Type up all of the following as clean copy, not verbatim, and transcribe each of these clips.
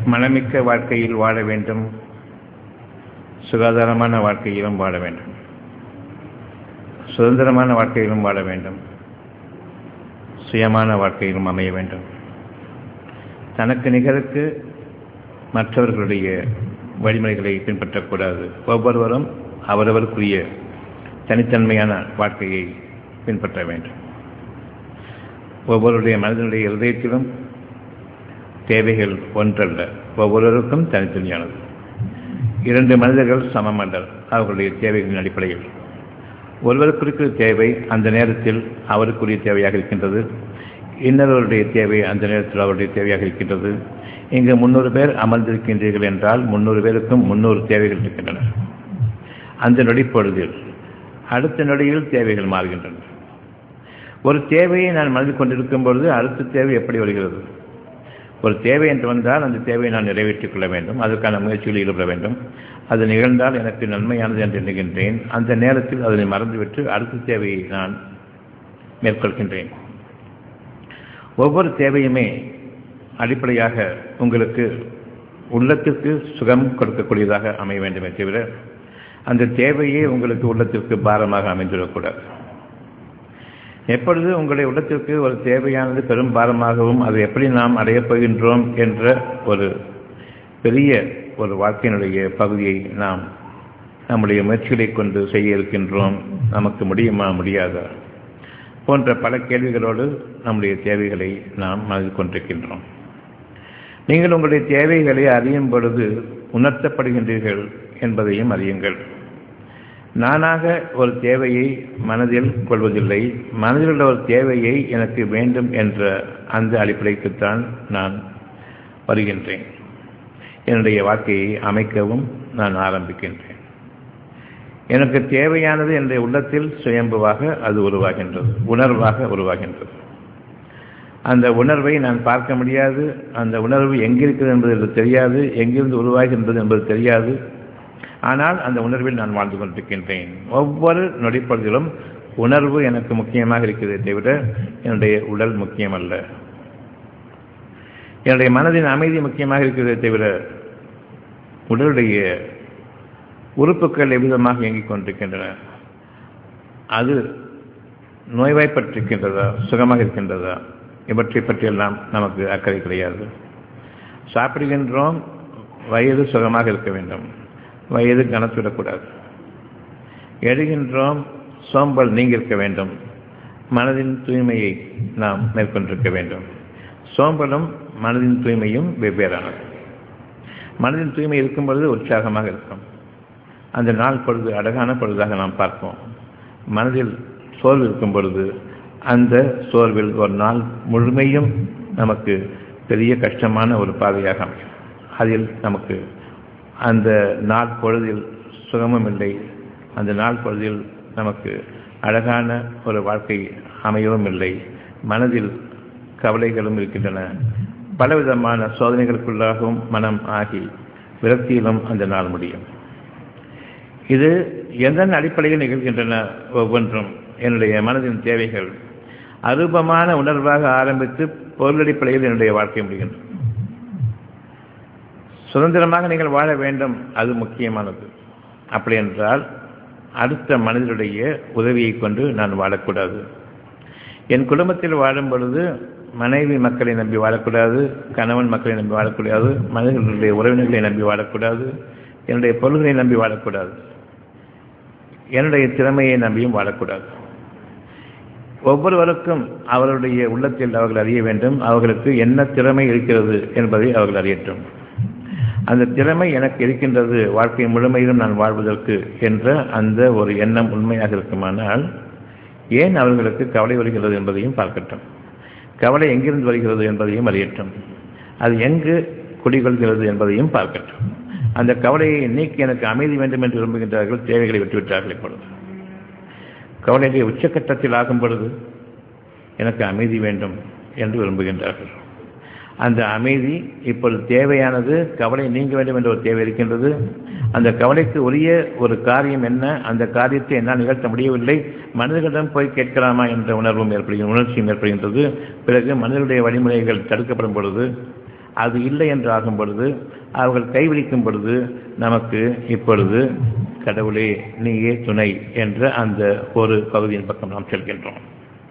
மனமிக்க வாழ்க்கையில் வாழ வேண்டும், சுகாதாரமான வாழ்க்கையிலும் வாழ வேண்டும், சுதந்திரமான வாழ்க்கையிலும் வாழ வேண்டும், சுயமான வாழ்க்கையிலும் அமைய வேண்டும். தனக்கு நிகருக்கு மற்றவர்களுடைய வழிமுறைகளை பின்பற்றக்கூடாது. ஒவ்வொருவரும் அவரவருக்குரிய தனித்தன்மையான வாழ்க்கையை பின்பற்ற வேண்டும். ஒவ்வொருடைய மனிதனுடைய இதயத்திலும் தேவைகள் ஒன்றல்ல, ஒவ்வொருவருக்கும் தனித்தனியானது. இரண்டு மனிதர்கள் சமமல்லர் அவர்களுடைய தேவைகளின் அடிப்படையில். ஒருவருக்குரிய தேவை அந்த நேரத்தில் அவருக்குரிய தேவையாக இருக்கின்றது, இன்னொருவருடைய தேவை அந்த நேரத்தில் அவருடைய தேவையாக இருக்கின்றது. இங்கு 300 பேர் அமர்ந்திருக்கின்றீர்கள் என்றால் 300 பேருக்கும் 300 தேவைகள் இருக்கின்றன. அந்த நொடிப்பொழுதில் அடுத்த நொடியில் தேவைகள் மாறுகின்றன. ஒரு தேவையை நான் மனதில் கொண்டிருக்கும் பொழுது அடுத்த தேவை எப்படி வருகிறது? ஒரு தேவை என்று வந்தால் அந்த தேவையை நான் நிறைவேற்றிக் கொள்ள வேண்டும், அதற்கான முயற்சியில் ஈடுபட வேண்டும். அது நிகழ்ந்தால் எனக்கு நன்மையானது என்று எண்ணுகின்றேன். அந்த நேரத்தில் அதனை மறந்துவிட்டு அடுத்த தேவையை நான் மேற்கொள்கின்றேன். ஒவ்வொரு தேவையுமே அடிப்படையாக உங்களுக்கு உள்ளத்திற்கு சுகம் கொடுக்கக்கூடியதாக அமைய வேண்டுமே தவிர அந்த தேவையே உங்களுக்கு உள்ளத்திற்கு பாரமாக அமைந்துவிடக்கூடாது. எப்பொழுது உங்களுடைய உள்ளத்திற்கு ஒரு தேவையானது பெரும் பாரமாகவும் அதை எப்படி நாம் அடையப் போகின்றோம் என்ற ஒரு பெரிய ஒரு வாழ்க்கையினுடைய பகுதியை நாம் நம்முடைய முயற்சிகளை கொண்டு செய்ய இருக்கின்றோம், நமக்கு முடியுமா முடியாதா போன்ற பல கேள்விகளோடு நம்முடைய தேவைகளை நாம் மனதில் கொண்டிருக்கின்றோம். நீங்கள் உங்களுடைய தேவைகளை அறியும் பொழுது உணர்த்தப்படுகின்றீர்கள் என்பதையும் அறியுங்கள். நானாக ஒரு தேவையை மனதில் கொள்வதில்லை, மனதில் உள்ள ஒரு தேவையை எனக்கு வேண்டும் என்ற அந்த அடிப்படைக்குத்தான் நான் வருகின்றேன். என்னுடைய வாழ்க்கையை அமைக்கவும் நான் ஆரம்பிக்கின்றேன். எனக்கு தேவையானது என்னுடைய உள்ளத்தில் சுயம்புவாக அது உருவாகின்றது, உணர்வாக உருவாகின்றது. அந்த உணர்வை நான் பார்க்க முடியாது, அந்த உணர்வு எங்கிருக்கிறது என்பது தெரியாது, எங்கிருந்து உருவாகின்றது என்பது தெரியாது. ஆனால் அந்த உணர்வில் நான் வாழ்ந்து கொண்டிருக்கின்றேன். ஒவ்வொரு நொடிப்பொழுதிலும் உணர்வு எனக்கு முக்கியமாக இருக்கிறதே தவிர என்னுடைய உடல் முக்கியமல்ல. என்னுடைய மனதின் அமைதி முக்கியமாக இருக்கிறதே தவிர உடலுடைய உறுப்புகள் எவ்விதமாக இயங்கிக் கொண்டிருக்கின்றன, அது நோய்வாய்ப்பட்டிருக்கின்றதா சுகமாக இருக்கின்றதா இவற்றை பற்றியெல்லாம் நமக்கு அக்கறை கிடையாது. சாப்பிடுகின்றோம், வயது சுகமாக இருக்க வேண்டும், வயது கனத்துவிடக்கூடாது. எழுகின்றோம், சோம்பல் நீங்கியிருக்க வேண்டும், மனதின் தூய்மையை நாம் மேற்கொண்டிருக்க வேண்டும். சோம்பலும் மனதின் தூய்மையும் வெவ்வேறானது. மனதின் தூய்மை இருக்கும் பொழுது உற்சாகமாக இருக்கும், அந்த நாள் பொழுது அழகான பொழுதாக நாம் பார்ப்போம். மனதில் சோர்வு இருக்கும் பொழுது அந்த சோர்வில் ஒரு நாள் முழுமையும் நமக்கு பெரிய கஷ்டமான ஒரு பாதையாக அமையும். அதில் நமக்கு அந்த நாள் பொழுதில் சுகமும் இல்லை, அந்த நாள் பொழுதில் நமக்கு அழகான ஒரு வாழ்க்கை அமையவும் இல்லை. மனதில் கவலைகளும் இருக்கின்றன, பலவிதமான சோதனைகளுக்குள்ளாகவும் மனம் ஆகி விரக்தியிலும் அந்த நாள் முடியும். இது எந்தன் அடிப்படையில் நிகழ்கின்றன? ஒவ்வொன்றும் என்னுடைய மனதின் தேவைகள் அரூபமான உணர்வாக ஆரம்பித்து பொருளடிப்படையில் என்னுடைய வாழ்க்கை முடிகின்றன. சுதந்திரமாக நீங்கள் வாழ வேண்டும், அது முக்கியமானது. அப்படி என்றால் அடுத்த மனிதனுடைய உதவியை கொண்டு நான் வாழக்கூடாது. என் குடும்பத்தில் வாழும் பொழுது மனைவி மக்களை நம்பி வாழக்கூடாது, கணவன் மக்களை நம்பி வாழக்கூடாது, மனிதர்களுடைய உறவினர்களை நம்பி வாழக்கூடாது, என்னுடைய பொருள்களை நம்பி வாழக்கூடாது, என்னுடைய திறமையை நம்பியும் வாழக்கூடாது. ஒவ்வொருவருக்கும் அவர்களுடைய உள்ளத்தில் அவர்கள் அறிய வேண்டும், அவர்களுக்கு என்ன திறமை இருக்கிறது என்பதை அவர்கள் அறியட்டும். அந்த திறமை எனக்கு இருக்கின்றது, வாழ்க்கை முழுமையிலும் நான் வாழ்வதற்கு என்ற அந்த ஒரு எண்ணம் உண்மையாக இருக்குமானால் ஏன் அவர்களுக்கு கவலை வருகிறது என்பதையும் பார்க்கட்டும். கவலை எங்கிருந்து வருகிறது என்பதையும் அறியட்டும். அது எங்கு குடிகொள்கிறது என்பதையும் பார்க்கட்டும். அந்த கவலையை நீக்கி எனக்கு அமைதி வேண்டும் என்று விரும்புகின்றார்கள், தேவைகளை விட்டுவிட்டார்கள். இப்பொழுது கவலையை உச்சக்கட்டத்தில் ஆகும் பொழுது எனக்கு அமைதி வேண்டும் என்று விரும்புகின்றார்கள். அந்த அமைதி இப்பொழுது தேவையானது, கவலை நீங்க வேண்டும் என்ற ஒரு தேவை இருக்கின்றது. அந்த கவலைக்கு உரிய ஒரு காரியம் என்ன, அந்த காரியத்தை என்னால் நிகழ்த்த முடியவில்லை, மனிதர்களிடம் போய் கேட்கலாமா என்ற உணர்வும் ஏற்படுகின்ற உணர்ச்சியும் ஏற்படுகின்றது. பிறகு மனிதனுடைய வழிமுறைகள் தடுக்கப்படும் பொழுது அது இல்லை என்று ஆகும் பொழுது, அவர்கள் கைவிரிக்கும் பொழுது நமக்கு இப்பொழுது கடவுளே நீயே துணை என்ற அந்த ஒரு பகுதியின் பக்கம் நாம் செல்கின்றோம்.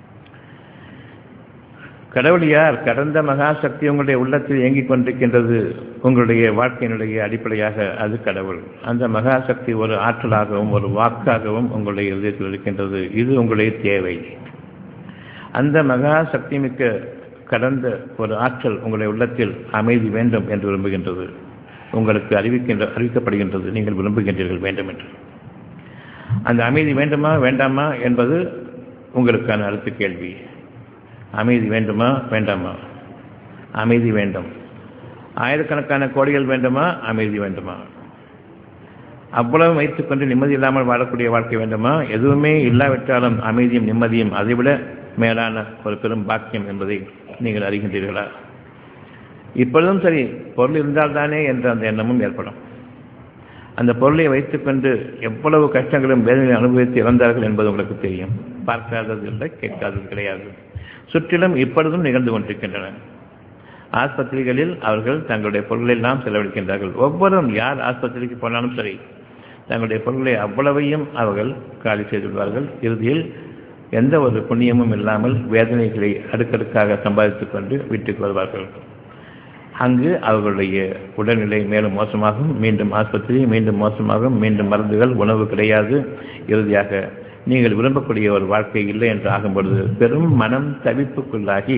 கடவுள் யார்? கடந்த மகாசக்தி உங்களுடைய உள்ளத்தில் இயங்கிக் கொண்டிருக்கின்றது. உங்களுடைய வாழ்க்கையினுடைய அடிப்படையாக அது கடவுள். அந்த மகாசக்தி ஒரு ஆற்றலாகவும் ஒரு வாக்காகவும் உங்களுடைய இதயத்தில் இருக்கின்றது. இது உங்களுடைய தேவை. அந்த மகாசக்தி மிக்க கடந்த ஒரு ஆற்றல் உங்களுடைய உள்ளத்தில் அமைதி வேண்டும் என்று விரும்புகின்றது. உங்களுக்கு அறிவிக்கப்படுகின்றது, நீங்கள் விரும்புகின்றீர்கள் வேண்டும் என்று. அந்த அமைதி வேண்டுமா வேண்டாமா என்பது உங்களுக்கான அடுத்த கேள்வி. அமைதி வேண்டுமா வேண்டாமா? அமைதி வேண்டும். ஆயிரக்கணக்கான கோடிகள் வேண்டுமா? அமைதி வேண்டுமா? அவ்வளவு வைத்துக் கொண்டு நிம்மதி இல்லாமல் வாழக்கூடிய வாழ்க்கை வேண்டுமா? எதுவுமே இல்லாவிட்டாலும் அமைதியும் நிம்மதியும் அதைவிட மேலான ஒரு பெரும் பாக்கியம் என்பதை நீங்கள் அறிகின்றீர்களா? இப்பொழுதும் சரி, பொருள் இருந்தால்தானே என்ற அந்த எண்ணமும் ஏற்படும். அந்த பொருளை வைத்துக்கொண்டு எவ்வளவு கஷ்டங்களும் வேதனை அனுபவித்து இறந்தார்கள் என்பது உங்களுக்கு தெரியும். பார்க்காதது இல்லை, கேட்காதது கிடையாது. சுற்றிலும் இப்பொழுதும் நிகழ்ந்து கொண்டிருக்கின்றன. ஆஸ்பத்திரிகளில் அவர்கள் தங்களுடைய பொருள்களை எல்லாம் செலவழிக்கின்றார்கள். ஒவ்வொருவரும் யார் ஆஸ்பத்திரிக்கு போனாலும் சரி, தங்களுடைய பொருள்களை அவ்வளவையும் அவர்கள் காலி செய்துள்ளார்கள். இறுதியில் எந்த ஒரு புண்ணியமும் இல்லாமல் வேதனைகளை அடுக்கடுக்காக சம்பாதித்துக் கொண்டு வீட்டுக்கு வருவார்கள். அங்கு அவர்களுடைய உடல்நிலை மேலும் மோசமாகும். மீண்டும் ஆஸ்பத்திரி, மீண்டும் மோசமாகும். மீண்டும் மருந்துகள், உணவு கிடையாது. இறுதியாக நீங்கள் விரும்பக்கூடிய ஒரு வாழ்க்கை இல்லை என்று ஆகும் பொழுது பெரும் மனம் தவிப்புக்குள்ளாகி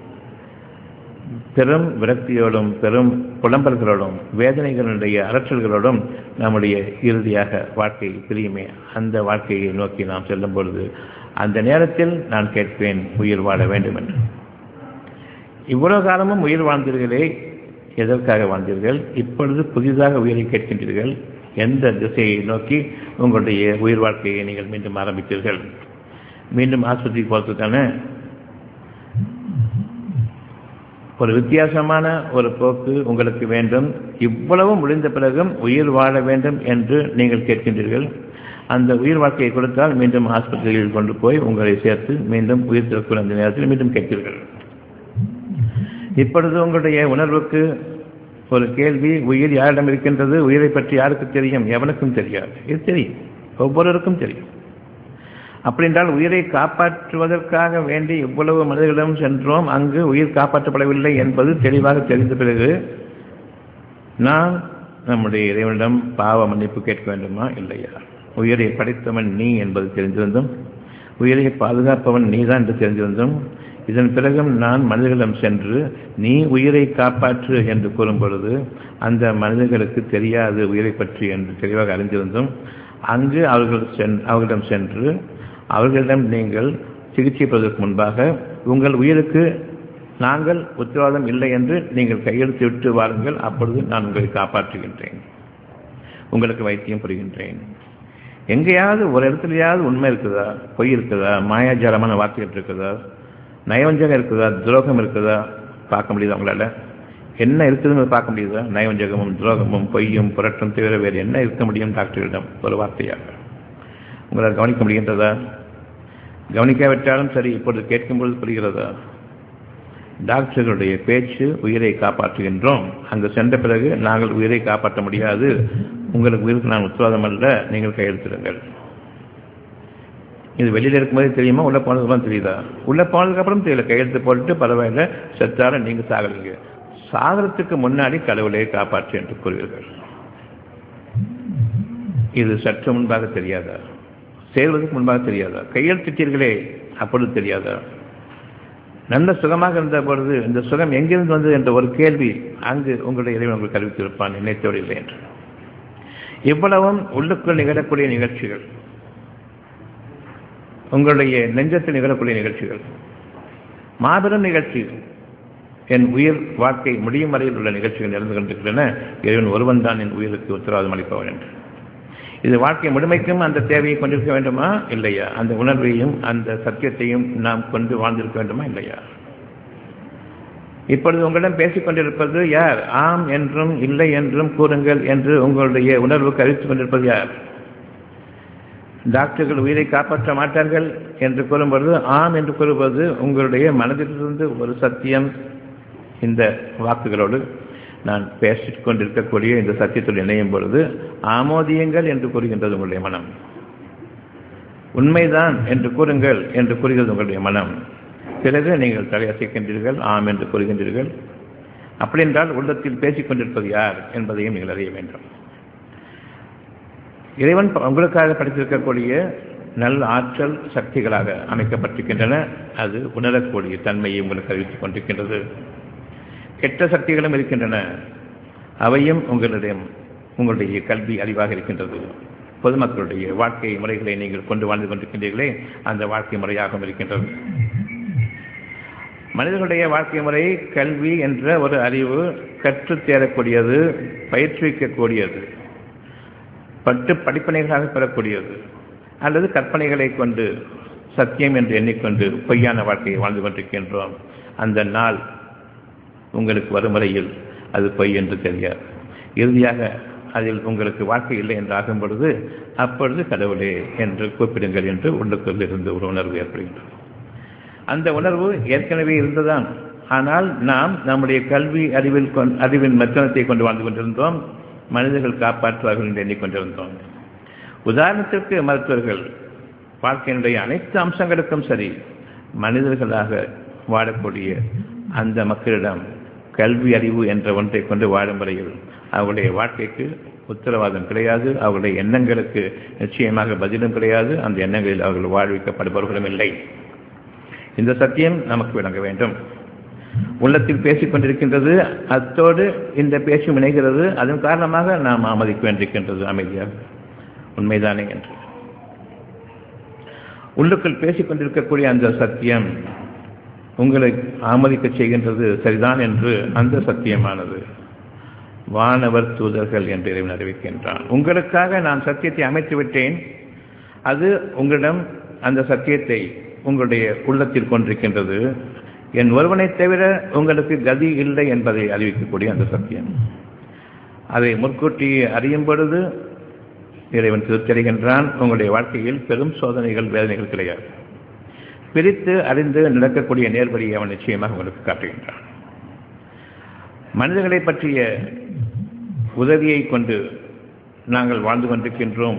பெரும் விரக்தியோடும் பெரும் புலம்பல்களோடும் வேதனைகளுடைய அலற்றல்களோடும் நம்முடைய இறுதியாக வாழ்க்கை பிரியுமே. அந்த வாழ்க்கையை நோக்கி நாம் செல்லும் பொழுது அந்த நேரத்தில் நான் கேட்பேன், உயிர் வாழ வேண்டும் என்று. இவ்வளவு காலமும் உயிர் வாழ்ந்தீர்களே, எதற்காக வாழ்ந்தீர்கள்? இப்பொழுது புதிதாக உயிரை கேட்கின்றீர்கள். எந்த திசையை நோக்கி உங்களுடைய உயிர் வாழ்க்கையை நீங்கள் மீண்டும் ஆரம்பித்தீர்கள்? மீண்டும் ஆஸ்பத்திரிக்கு போகிறதுக்கான ஒரு வித்தியாசமான ஒரு போக்கு உங்களுக்கு வேண்டும். இவ்வளவு முடிந்த பிறகும் உயிர் வாழ வேண்டும் என்று நீங்கள் கேட்கின்றீர்கள். அந்த உயிர் வாழ்க்கையை கொடுத்தால் மீண்டும் ஆஸ்பத்திரியில் கொண்டு போய் உங்களை சேர்த்து மீண்டும் உயிர் திறக்கும் அந்த நேரத்தில் மீண்டும் கேட்கிறீர்கள். இப்பொழுது உங்களுடைய உணர்வுக்கு ஒரு கேள்வி, உயிர் யாரிடம் இருக்கின்றது? உயிரை பற்றி யாருக்கு தெரியும்? எவனுக்கும் தெரியாது. இது தெரியும், ஒவ்வொருவருக்கும் தெரியும். அப்படி என்றால் உயிரை காப்பாற்றுவதற்காக வேண்டி இவ்வளவு மனிதர்களிடம் சென்றோம், அங்கு உயிர் காப்பாற்றப்படவில்லை என்பது தெளிவாக தெரிந்த பிறகு நாம் நம்முடைய இறைவனிடம் பாவ மன்னிப்பு கேட்க வேண்டுமா இல்லையா? உயிரை படைத்தவன் நீ என்பது தெரிந்திருந்தும், உயிரை பாதுகாப்பவன் நீதான் என்று தெரிந்திருந்தும், இதன் பிறகும் நான் மனிதர்களிடம் சென்று நீ உயிரை காப்பாற்று என்று கூறும் பொழுது அந்த மனிதர்களுக்கு தெரியாது உயிரை பற்றி என்று தெளிவாக அறிந்திருந்தும், அங்கு அவர்களிடம் சென்று அவர்களிடம் நீங்கள் சிகிச்சை பெறுவதற்கு முன்பாக உங்கள் உயிருக்கு நாங்கள் உத்தரவாதம் இல்லை என்று நீங்கள் கையெழுத்து விட்டு வாருங்கள், அப்பொழுது நான் உங்களை காப்பாற்றுகின்றேன், உங்களுக்கு வைத்தியம் புரிகின்றேன். எங்கேயாவது ஒரு இடத்துலையாவது உண்மை இருக்குதா, பொய் இருக்குதா, மாயாஜாலமான வார்த்தைகள் இருக்குதா, நயவஞ்சகம் இருக்குதா, துரோகம் இருக்குதா? பார்க்க முடியுதா உங்களால்? என்ன இருக்குதுன்னு பார்க்க முடியுதா? நயவஞ்சகமும் துரோகமும் பொய்யும் புரட்டும் தவிர வேறு என்ன இருக்க முடியும் டாக்டரிடம் ஒரு வார்த்தையாக? உங்களால் கவனிக்க முடிகின்றதா? கவனிக்காவிட்டாலும் சரி, இப்பொழுது கேட்கும்பொழுது புரிகிறதா? டாக்டர்களுடைய பேச்சு உயிரை காப்பாற்றுகின்றோம், அங்கு சென்ற பிறகு நாங்கள் உயிரை காப்பாற்ற முடியாது, உங்களுக்கு உயிருக்கு நான் உத்தரவாதம் அல்ல, நீங்கள் கையெழுத்திடுங்கள். இது வெளியில் இருக்கும்போது தெரியுமா, உள்ள போனதுக்கப்புறம் தெரியுதா? உள்ள போனதுக்கு அப்புறம் தெரியல, கையெழுத்து போட்டு பரவாயில்ல, செத்தார நீங்க சாகலீங்க. சாகரத்துக்கு முன்னாடி கடவுளை காப்பாற்று என்று கூறுவீர்கள். இது சற்று முன்பாக தெரியாதா? சேர்வதற்கு முன்பாக தெரியாதா? கையெழுத்திட்டீர்களே, அப்பொழுது தெரியாதா? நல்ல சுகமாக இருந்த பொழுது இந்த சுகம் எங்கிருந்து வந்தது என்ற ஒரு கேள்வி அங்கு உங்களுடைய இறைவன் உங்களுக்கு அறிவித்திருப்பான், நினைத்தோடு இல்லை என்று. இவ்வளவும் உள்ளுக்குள் நிகழக்கூடிய நிகழ்ச்சிகள், உங்களுடைய நெஞ்சத்தில் நிகழக்கூடிய நிகழ்ச்சிகள், மாபெரும் நிகழ்ச்சி. என் உயிர் வாழ்க்கை முடியும் வரையில் உள்ள நிகழ்ச்சிகள் நடந்து கொண்டிருக்கின்றன. இறைவன் ஒருவன் தான் என் உயிருக்கு உத்தரவாதம் அளிப்பவன் என்று. இது வாழ்க்கை முழுமைக்கும் அந்த தேவையை கொண்டிருக்க வேண்டுமா இல்லையா? அந்த உணர்வையும் அந்த சத்தியத்தையும் நாம் கொண்டு வாழ்ந்திருக்க வேண்டுமா இல்லையா? இப்பொழுது உங்களிடம் பேசிக் கொண்டிருப்பது யார்? ஆம் என்றும் இல்லை என்றும் கூறுங்கள் என்று உங்களுடைய உணர்வுக்கு அறிவித்துக் கொண்டிருப்பது யார்? டாக்டர்கள் உயிரை காப்பாற்ற மாட்டார்கள் என்று கூறும்பொழுது ஆம் என்று கூறுவது உங்களுடைய மனதிலிருந்து ஒரு சத்தியம் இந்த வாக்குகளோடு நான் பேசிக் கொண்டிருக்கக்கூடிய இந்த சத்தியத்தில் இணையும் பொழுது ஆமோதியுங்கள் என்று கூறுகின்றது உங்களுடைய மனம். உண்மைதான் என்று கூறுங்கள் என்று கூறுகிறது உங்களுடைய மனம். பிறகு நீங்கள் தலையசைக்கின்றீர்கள், ஆம் என்று கூறுகின்றீர்கள். அப்படி என்றால் உள்ளத்தில் பேசிக் கொண்டிருப்பது யார் என்பதையும் நீங்கள் அறிய வேண்டும். இறைவன் உங்களுக்காக படைத்திருக்கக்கூடிய நல்ல ஆற்றல் சக்திகளாக அமைக்கப்பட்டிருக்கின்றன. அது உணரக்கூடிய தன்மையை உங்களுக்கு அறிவித்துக் கொண்டிருக்கின்றது. கெட்ட சக்திகளும் இருக்கின்றன. அவையும் உங்களுடைய கல்வி அறிவாக இருக்கின்றது. பொதுமக்களுடைய வாழ்க்கை முறைகளை நீங்கள் கொண்டு வாழ்ந்து கொண்டிருக்கின்றீர்களே, அந்த வாழ்க்கை முறையாகவும் இருக்கின்றது. மனிதர்களுடைய வாழ்க்கை முறை கல்வி என்ற ஒரு அறிவு கற்றுத்தேரக்கூடியது, பயிற்றுவிக்கக்கூடியது, படிப்பனைகளாக பெறக்கூடியது, அல்லது கற்பனைகளை கொண்டு சத்தியம் என்று எண்ணிக்கொண்டு பொய்யான வாழ்க்கையை வாழ்ந்து கொண்டிருக்கின்றோம். அந்த நாள் உங்களுக்கு வரும் வரையில் அது பொய் என்று தெரியாது. இறுதியாக அதில் உங்களுக்கு வாழ்க்கை இல்லை என்று ஆகும் பொழுது அப்பொழுது கடவுளே என்று கூப்பிடுங்கள் என்று உள்ளுக்குள் இருந்து ஒரு உணர்வு ஏற்படுகின்றது. அந்த உணர்வு ஏற்கனவே இருந்ததான். ஆனால் நாம் நம்முடைய கல்வி அறிவின் மெத்தனத்தை கொண்டு வாழ்ந்து கொண்டிருந்தோம். மனிதர்கள் காப்பாற்றுவார்கள் என்று எண்ணிக்கொண்டிருந்தோம். உதாரணத்திற்கு மருத்துவர்கள் வாழ்க்கையினுடைய அனைத்து அம்சங்களுக்கும் சரி, மனிதர்களாக வாழக்கூடிய அந்த மக்களிடம் கல்வி அறிவு என்ற ஒன்றை கொண்டு வாழும் வரையில் அவருடைய வாழ்க்கைக்கு உத்தரவாதம் கிடையாது. அவருடைய எண்ணங்களுக்கு நிச்சயமாக பதிலும் கிடையாது. அந்த எண்ணங்களில் அவர்கள் வாழ்விக்கப்படுபவர்களும் இல்லை. இந்த சத்தியம் நமக்கு விளங்க வேண்டும். உள்ளத்தில் பேசிக் கொண்டிருக்கின்றது, அத்தோடு இந்த பேச்சும் இணைகிறது. அதன் காரணமாக நாம் ஆமதிக்க வேண்டியிருக்கின்றது அமைதியாக. உண்மைதானே என்று உள்ளுக்குள் பேசிக் கொண்டிருக்கக்கூடிய அந்த சத்தியம் உங்களை ஆமதிக்க செய்கின்றது. சரிதான் என்று அந்த சத்தியமானது வானவர் தூதர்கள் என்று இறைவன் அறிவிக்கின்றான். உங்களுக்காக நான் சத்தியத்தை அமைத்து விட்டேன். அது உங்களிடம் அந்த சத்தியத்தை உங்களுடைய உள்ளத்தில் கொண்டிருக்கின்றது. என் ஒருவனை தவிர உங்களுக்கு கதி இல்லை என்பதை அறிவிக்கக்கூடிய அந்த சத்தியம். அதை முன்கூட்டி அறியும் பொழுது இறைவன் திருத்தருகின்றான். உங்களுடைய வாழ்க்கையில் பெரும் சோதனைகள், வேதனைகள் கிடையாது. பிரித்து அறிந்து நடக்கக்கூடிய நேர்வழியை அவன் நிச்சயமாக உங்களுக்கு காட்டுகின்றான். மனிதர்களை பற்றிய உதவியை கொண்டு நாங்கள் வாழ்ந்து கொண்டிருக்கின்றோம்.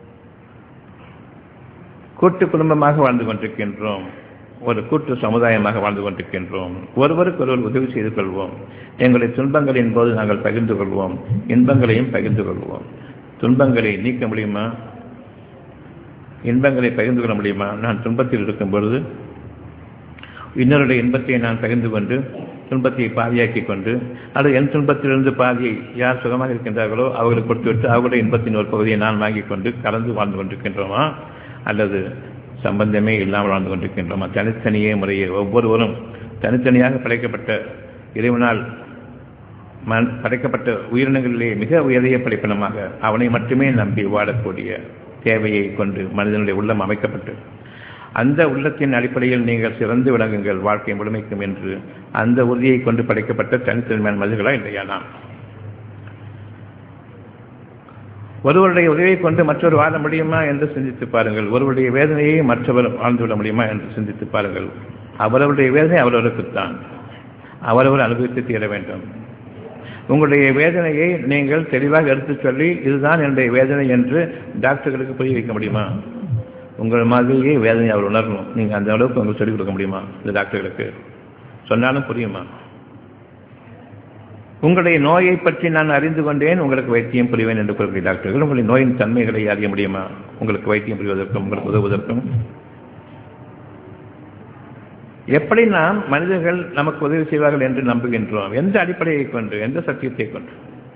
கூட்டு குடும்பமாக வாழ்ந்து கொண்டிருக்கின்றோம். ஒரு கூட்டு சமுதாயமாக வாழ்ந்து கொண்டிருக்கின்றோம். ஒருவருக்கு ஒருவர் உதவி செய்து கொள்வோம். எங்களுடைய துன்பங்களின் போது நாங்கள் பகிர்ந்து கொள்வோம், இன்பங்களையும் பகிர்ந்து கொள்வோம். துன்பங்களை நீக்க முடியுமா? இன்பங்களை பகிர்ந்து கொள்ள முடியுமா? நான் துன்பத்தில் இருக்கும் பொழுது இன்னொருடைய இன்பத்தை நான் பகிர்ந்து கொண்டு துன்பத்தை பாதியாக்கி கொண்டு, அல்லது என் துன்பத்திலிருந்து பாதியை யார் சுகமாக இருக்கின்றார்களோ அவர்களுக்கு கொடுத்துவிட்டு அவர்களுடைய இன்பத்தின் ஒரு பகுதியை நான் வாங்கிக் கொண்டு கலந்து வாழ்ந்து கொண்டிருக்கின்றோமா? அல்லது சம்பந்தமே இல்லாமல் வாழ்ந்து கொண்டிருக்கின்றோமா? தனித்தனியே முறையே ஒவ்வொருவரும் தனித்தனியாக படைக்கப்பட்ட இறைவனால் படைக்கப்பட்ட உயிரினங்களிலே மிக உயரிய படைப்பினமாக அவனை மட்டுமே நம்பி வாழக்கூடிய தேவையை கொண்டு மனிதனுடைய உள்ளம் அமைக்கப்பட்டு, அந்த உள்ளத்தின் அடிப்படையில் நீங்கள் சிறந்து விளங்குங்கள் வாழ்க்கை முழுமைக்கும் என்று அந்த உறுதியை கொண்டு படைக்கப்பட்ட தனித்தன்மையான மனிதர்களா இல்லையா? நாம் ஒருவருடைய உதவியை கொண்டு மற்றொரு வாழ முடியுமா என்று சிந்தித்து பாருங்கள். ஒருவருடைய வேதனையை மற்றவர் வாழ்ந்துவிட முடியுமா என்று சிந்தித்து பாருங்கள். அவரவருடைய வேதனை அவரவருக்குத்தான், அவரவர் அனுபவித்து தீர வேண்டும். உங்களுடைய வேதனையை நீங்கள் தெளிவாக எடுத்துச் சொல்லி இதுதான் என்னுடைய வேதனை என்று டாக்டர்களுக்கு புரிய வைக்க முடியுமா? உங்கள் மாதிரியே வேதனை அவர் உணரணும். நீங்கள் அந்த அளவுக்கு உங்களுக்கு சொல்லிக் கொடுக்க முடியுமா? இந்த டாக்டர்களுக்கு சொன்னாலும் புரியுமா? உங்களுடைய நோயை பற்றி நான் அறிந்து கொண்டேன், உங்களுக்கு வைத்தியம் புரிவேன் என்று கூறக்கூடிய டாக்டர்கள் உங்களுடைய நோயின் தன்மைகளை அறிய முடியுமா? உங்களுக்கு வைத்தியம் புரிவதற்கும் உங்களுக்கு உதவுவதற்கும் எப்படி நாம் மனிதர்கள் நமக்கு உதவி செய்வார்கள் என்று நம்புகின்றோம்? எந்த அடிப்படையை கொண்டு, எந்த சத்தியத்தை கொண்டு?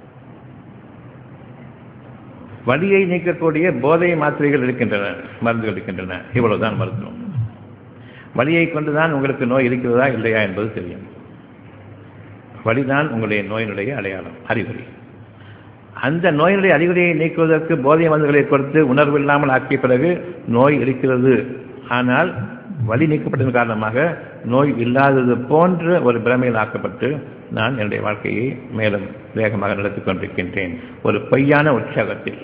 வலியை நீக்கக்கூடிய போதை மாத்திரைகள் இருக்கின்றன, மருந்துகள் இருக்கின்றன. இவ்வளவுதான் மருத்துவம். வலியை கொண்டுதான் உங்களுக்கு நோய் இருக்கிறதா இல்லையா என்பது தெரியும். வலிதான் உங்களுடைய நோயினுடைய அடையாளம், அறிகுறி. அந்த நோயினுடைய அறிகுறியை நீக்குவதற்கு போதை மருந்துகளை கொடுத்து உணர்வு இல்லாமல் ஆக்கிய பிறகு நோய் இருக்கிறது, ஆனால் வலி நீக்கப்பட்டதன் காரணமாக நோய் இல்லாதது போன்ற ஒரு பிரமையில் ஆக்கப்பட்டு நான் என்னுடைய வாழ்க்கையை மேலும் வேகமாக நடத்திக் கொண்டிருக்கின்றேன் ஒரு பொய்யான உற்சாகத்தில்.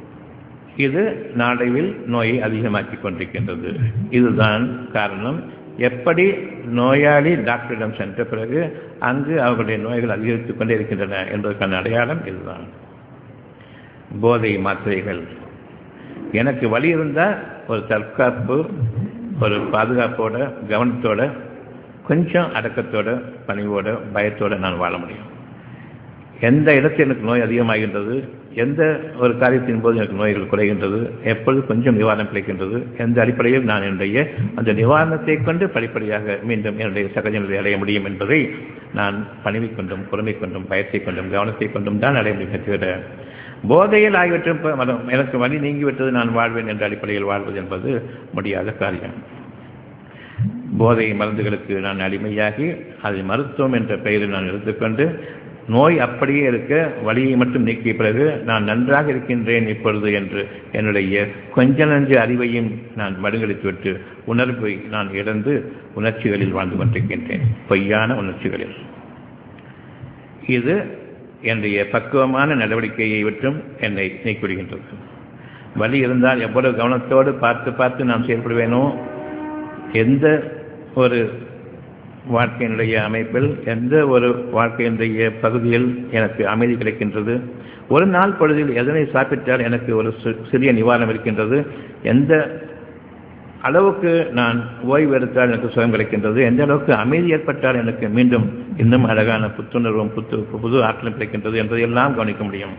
இது நாளைவில் நோயை அதிகமாக்கிக் கொண்டிருக்கின்றது. இதுதான் காரணம். எப்படி நோயாளி டாக்டரிடம் சென்ற பிறகு அங்கு அவர்களுடைய நோய்கள் அதிகரித்துக் கொண்டே இருக்கின்றன என்பதற்கான அடையாளம் இதுதான். போதை மாத்திரைகள். எனக்கு வலி இருந்தால் ஒரு தற்காப்பு, ஒரு பாதுகாப்போட, கவனத்தோட, கொஞ்சம் அடக்கத்தோட, பணிவோட, பயத்தோட நான் வாழ முடியும். எந்த இடத்தில் எனக்கு நோய் அதிகமாகின்றது, எந்த ஒரு காரியத்தின் போது எனக்கு நோய்கள் குறைகின்றது, எப்பொழுது கொஞ்சம் நிவாரணம் கிடைக்கின்றது, எந்த அடிப்படையில் நான் என்னுடைய அந்த நிவாரணத்தை கொண்டு படிப்படியாக மீண்டும் என்னுடைய சகஜ நிலை அடைய முடியும் என்பதை நான் பணிவை கொண்டும், பொறுமை கொண்டும், பயத்தை கொண்டும், கவனத்தை கொண்டும் தான் அடைய முடியும். தவிர போதையில் ஆகியவற்றும் எனக்கு வலி நீங்கிவிட்டது நான் வாழ்வேன் என்ற அடிப்படையில் வாழ்வது என்பது முடியாத காரியம். போதை மருந்துகளுக்கு நான் அடிமையாகி அதை மருத்துவம் என்ற பெயரில் நான் எடுத்துக்கொண்டு நோய் அப்படியே இருக்க வலியை மட்டும் நீக்கிய பிறகு நான் நன்றாக இருக்கின்றேன் இப்பொழுது என்று என்னுடைய கொஞ்ச நஞ்ச அறிவையும் நான் மடுங்கடித்துவிட்டு உணர்வை நான் இழந்து உணர்ச்சிகளில் வாழ்ந்து கொண்டிருக்கின்றேன், பொய்யான உணர்ச்சிகளில். இது என்னுடைய பக்குவமான நடவடிக்கையை விட்டும் என்னை நீக்கிவிடுகின்றது. வலி இருந்தால் எவ்வளவு கவனத்தோடு பார்த்து பார்த்து நான் செயல்படுவேனோ, எந்த ஒரு வாழ்க்கையினுடைய அமைப்பில், எந்த ஒரு வாழ்க்கையினுடைய பகுதியில் எனக்கு அமைதி கிடைக்கின்றது, ஒரு நாள் பொழுதில் எதனை சாப்பிட்டால் எனக்கு ஒரு சிறிய நிவாரணம் இருக்கின்றது, எந்த அளவுக்கு நான் ஓய்வு எடுத்தால் எனக்கு சுகம் கிடைக்கின்றது, எந்த அளவுக்கு அமைதி ஏற்பட்டால் எனக்கு மீண்டும் இன்னும் அழகான புத்துணர்வும் புது ஆற்றலும் கிடைக்கின்றது என்பதையெல்லாம் கவனிக்க முடியும்.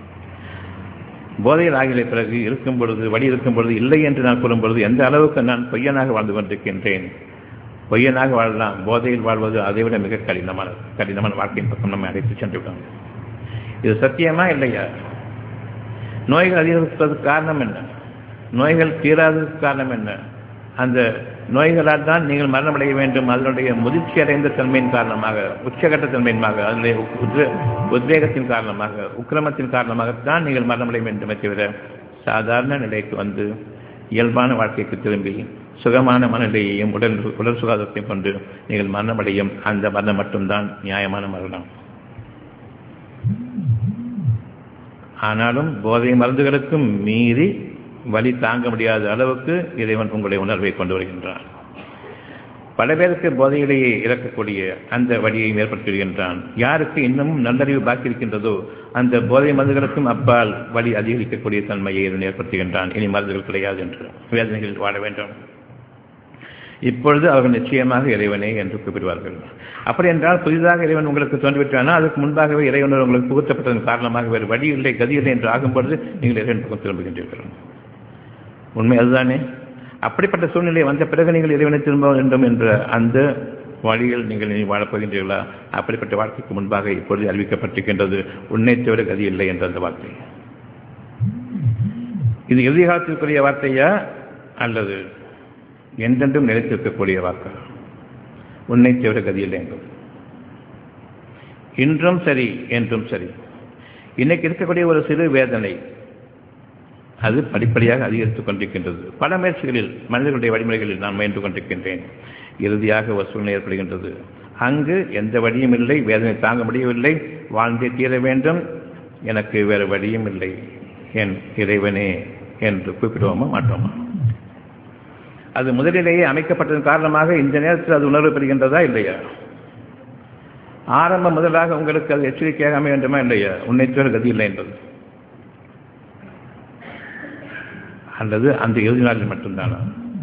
போதையில் ஆகிய பிறகு இருக்கும் பொழுது, வழி இருக்கும் பொழுது இல்லை என்று நான் கூறும் பொழுது எந்த அளவுக்கு நான் பொய்யனாக வாழ்ந்து கொண்டிருக்கின்றேன். பொய்யனாக வாழலாம், போதையில் வாழ்வது அதைவிட மிக கடினமான வாழ்க்கையின் பக்கம் நம்மை அழைத்து சென்றுவிடும். இது சத்தியமா இல்லையா? நோய்கள் அதிகரிப்பதற்கு காரணம் என்ன? நோய்கள் தீராததற்கு காரணம் என்ன? அந்த நோய்களால் தான் நீங்கள் மரணமடைய வேண்டும். அதனுடைய முதிர்ச்சி அடைந்த தன்மையின் காரணமாக, உச்சகட்ட தன்மையின்மாக, அதனுடைய உத்வேகத்தின் காரணமாக, உக்கிரமத்தின் காரணமாகத்தான் நீங்கள் மரணமடைய வேண்டுமே தவிர சாதாரண நிலைக்கு வந்து இயல்பான வாழ்க்கைக்கு திரும்பி சுகமான மனநிலையையும் உடல் சுகாதாரத்தையும் கொண்டு நீங்கள் மரணமடையும் அந்த மரணம் மட்டும்தான் நியாயமான மரணம். ஆனாலும் போதை மருந்துகளுக்கும் மீறி வலி தாங்க முடியாத அளவுக்கு இறைவன் உங்களுடைய உணர்வை கொண்டு வருகின்றான். பல பேருக்கு போதையிலேயே இறக்கக்கூடிய அந்த வழியை ஏற்படுத்துகின்றான். யாருக்கு இன்னமும் நல்லறிவு பாக்கி இருக்கின்றதோ அந்த போதை மருந்துகளுக்கும் அப்பால் வலி அதிகரிக்கக்கூடிய தன்மையை இதன் ஏற்படுத்துகின்றான். இனி மருந்துகள் கிடையாது என்று வேதனைகளில் வாழ வேண்டும். இப்பொழுது அவர்கள் நிச்சயமாக இறைவனே என்று கூப்பிடுவார்கள். அப்படி என்றால் புதிதாக இறைவன் உங்களுக்கு தோன்றிவிட்டானா அதுக்கு முன்பாகவே இறைவன் உங்களுக்கு புகுத்தப்பட்டதன் காரணமாக வேறு வழி இல்லை, கதி இல்லை என்று ஆகும்பொழுது நீங்கள் இறைவன் பக்கம் திரும்புகின்றீர்கள். உண்மை அதுதானே? அப்படிப்பட்ட சூழ்நிலை வந்த பிறகு நீங்கள் இறைவனை திரும்ப வேண்டும் என்ற அந்த வழியில் நீங்கள் இனி வாழப்போகின்றீர்களா? அப்படிப்பட்ட வாழ்க்கைக்கு முன்பாக இப்பொழுது அறிவிக்கப்பட்டிருக்கின்றது, உன்னை தவிர கதி இல்லை என்ற அந்த வார்த்தை. இது இறுதி காலத்திற்குரிய வார்த்தையா அல்லது என்றென்றும் நிலைத்திருக்கக்கூடிய வார்த்தை? உன்னை தவிர கதி இல்லை என்பது இன்றும் சரி என்றும் சரி. இன்னைக்கு இருக்கக்கூடிய ஒரு சிறு வேதனை அது படிப்படியாக அதிகரித்துக் கொண்டிருக்கின்றது. பல முயற்சிகளில் மனிதர்களுடைய வழிமுறைகளில் நான் முயன்று கொண்டிருக்கின்றேன். இறுதியாக ஒரு சூழ்நிலை ஏற்படுகின்றது. அங்கு எந்த வழியும் இல்லை, வேதனை தாங்க முடியவில்லை, வாழ்ந்தே தீர வேண்டும், எனக்கு வேறு வழியும் இல்லை, என் இறைவனே என்று கூப்பிடுவோமா மாட்டோமா? அது முதலிலேயே அமைக்கப்பட்டதன் காரணமாக இந்த நேரத்தில் அது உணர்வு பெறுகின்றதா இல்லையா? ஆரம்பம் முதலாக உங்களுக்கு அது எச்சரிக்கையாக அமைய வேண்டுமா இல்லையா? உன்னை தவிர கதி இல்லை என்பது, அல்லது அந்த இறுதி நாளில் மட்டும்தானா?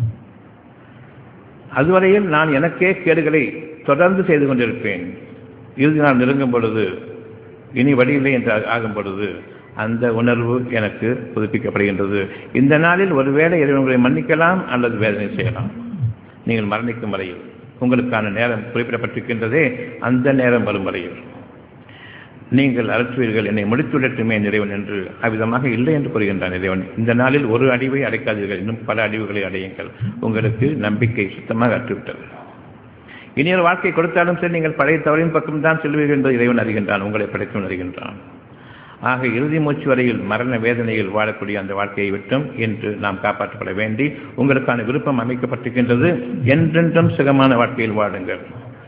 அதுவரையில் நான் எனக்கே கேடுகளை தொடர்ந்து செய்து கொண்டிருப்பேன். இறுதி நாள் நெருங்கும் பொழுது, இனி வழியில்லை என்று ஆகும் பொழுது அந்த உணர்வு எனக்கு புதுப்பிக்கப்படுகின்றது. இந்த நாளில் ஒருவேளை இறைவனை மன்னிக்கலாம் அல்லது வேதனை செய்யலாம். நீங்கள் மரணிக்கும் வரையில் உங்களுக்கான நேரம் குறிப்பிடப்பட்டிருக்கின்றதே, அந்த நேரம் வரும் வரையில் நீங்கள் அலற்றுவீர்கள், என்னை முடித்துவிடட்டுமே இறைவன் என்று. அவ்விதமாக இல்லை என்று கூறுகின்றான் இறைவன். இந்த நாளில் ஒரு அழிவை அடைக்காதீர்கள், இன்னும் பல அழிவுகளை அடையுங்கள். உங்களுக்கு நம்பிக்கை சுத்தமாக அற்றுவிட்டது. இனி ஒரு வாழ்க்கை கொடுத்தாலும் சரி, நீங்கள் பழைய தவறின் பக்கம்தான் செல்வீர்கள் என்று இறைவன் அறிகின்றான், உங்களை படைத்தும் அறிகின்றான். ஆக இறுதி மூச்சு வரையில் மரண வேதனையில் வாழக்கூடிய அந்த வாழ்க்கையை விட்டும் இன்று நாம் காப்பாற்றப்பட வேண்டி உங்களுக்கான விருப்பம் அமைக்கப்பட்டிருக்கின்றது. என்றென்றும் சுகமான வாழ்க்கையில் வாழுங்கள்.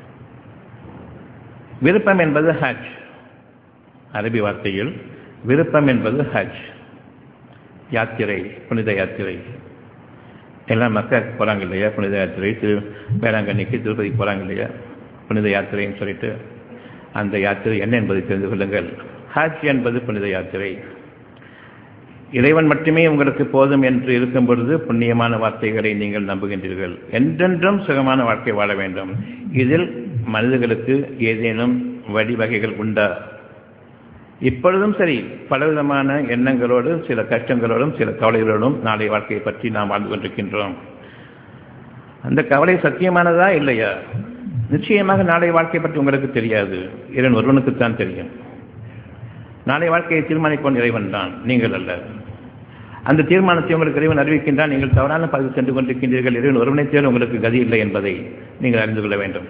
விருப்பம் என்பது ஹஜ். அரபி வார்த்தையில் விருப்பம் என்பது ஹஜ், யாத்திரை, புனித யாத்திரை. எல்லாம் மக்களுக்கு போகிறாங்க இல்லையா, புனித யாத்திரை வேளாங்கண்ணிக்கு திருப்பதிக்கு போகிறாங்க இல்லையா, புனித யாத்திரைன்னு சொல்லிட்டு. அந்த யாத்திரை என்ன என்பதை தெரிந்து கொள்ளுங்கள். ஹஜ் என்பது புனித யாத்திரை. இறைவன் மட்டுமே உங்களுக்கு போதும் என்று இருக்கும் பொழுது புண்ணியமான வார்த்தைகளை நீங்கள் நம்புகின்றீர்கள். என்றென்றும் சுகமான வாழ்க்கை வாழ வேண்டும். இதில் மனிதர்களுக்கு ஏதேனும் வழிவகைகள் உண்டா? இப்பொழுதும் சரி, பலவிதமான எண்ணங்களோடு, சில கஷ்டங்களோடும் சில கவலைகளோடும் நாளை வாழ்க்கையை பற்றி நாம் வாழ்ந்து கொண்டிருக்கின்றோம். அந்த கவலை சத்தியமானதா இல்லையா? நிச்சயமாக நாளை வாழ்க்கை பற்றி உங்களுக்கு தெரியாது, இறைவன் ஒருவனுக்குத்தான் தெரியும். நாளை வாழ்க்கையை தீர்மானிப்போன் இறைவன் தான், நீங்கள் அல்ல. அந்த தீர்மானத்தை உங்களுக்கு இறைவன் அறிவிக்கின்றான். நீங்கள் தவறான பாதையில் சென்று கொண்டிருக்கின்றீர்கள். இறைவன் ஒருவனை தேர்வு உங்களுக்கு கதி இல்லை என்பதை நீங்கள் அறிந்து கொள்ள வேண்டும்.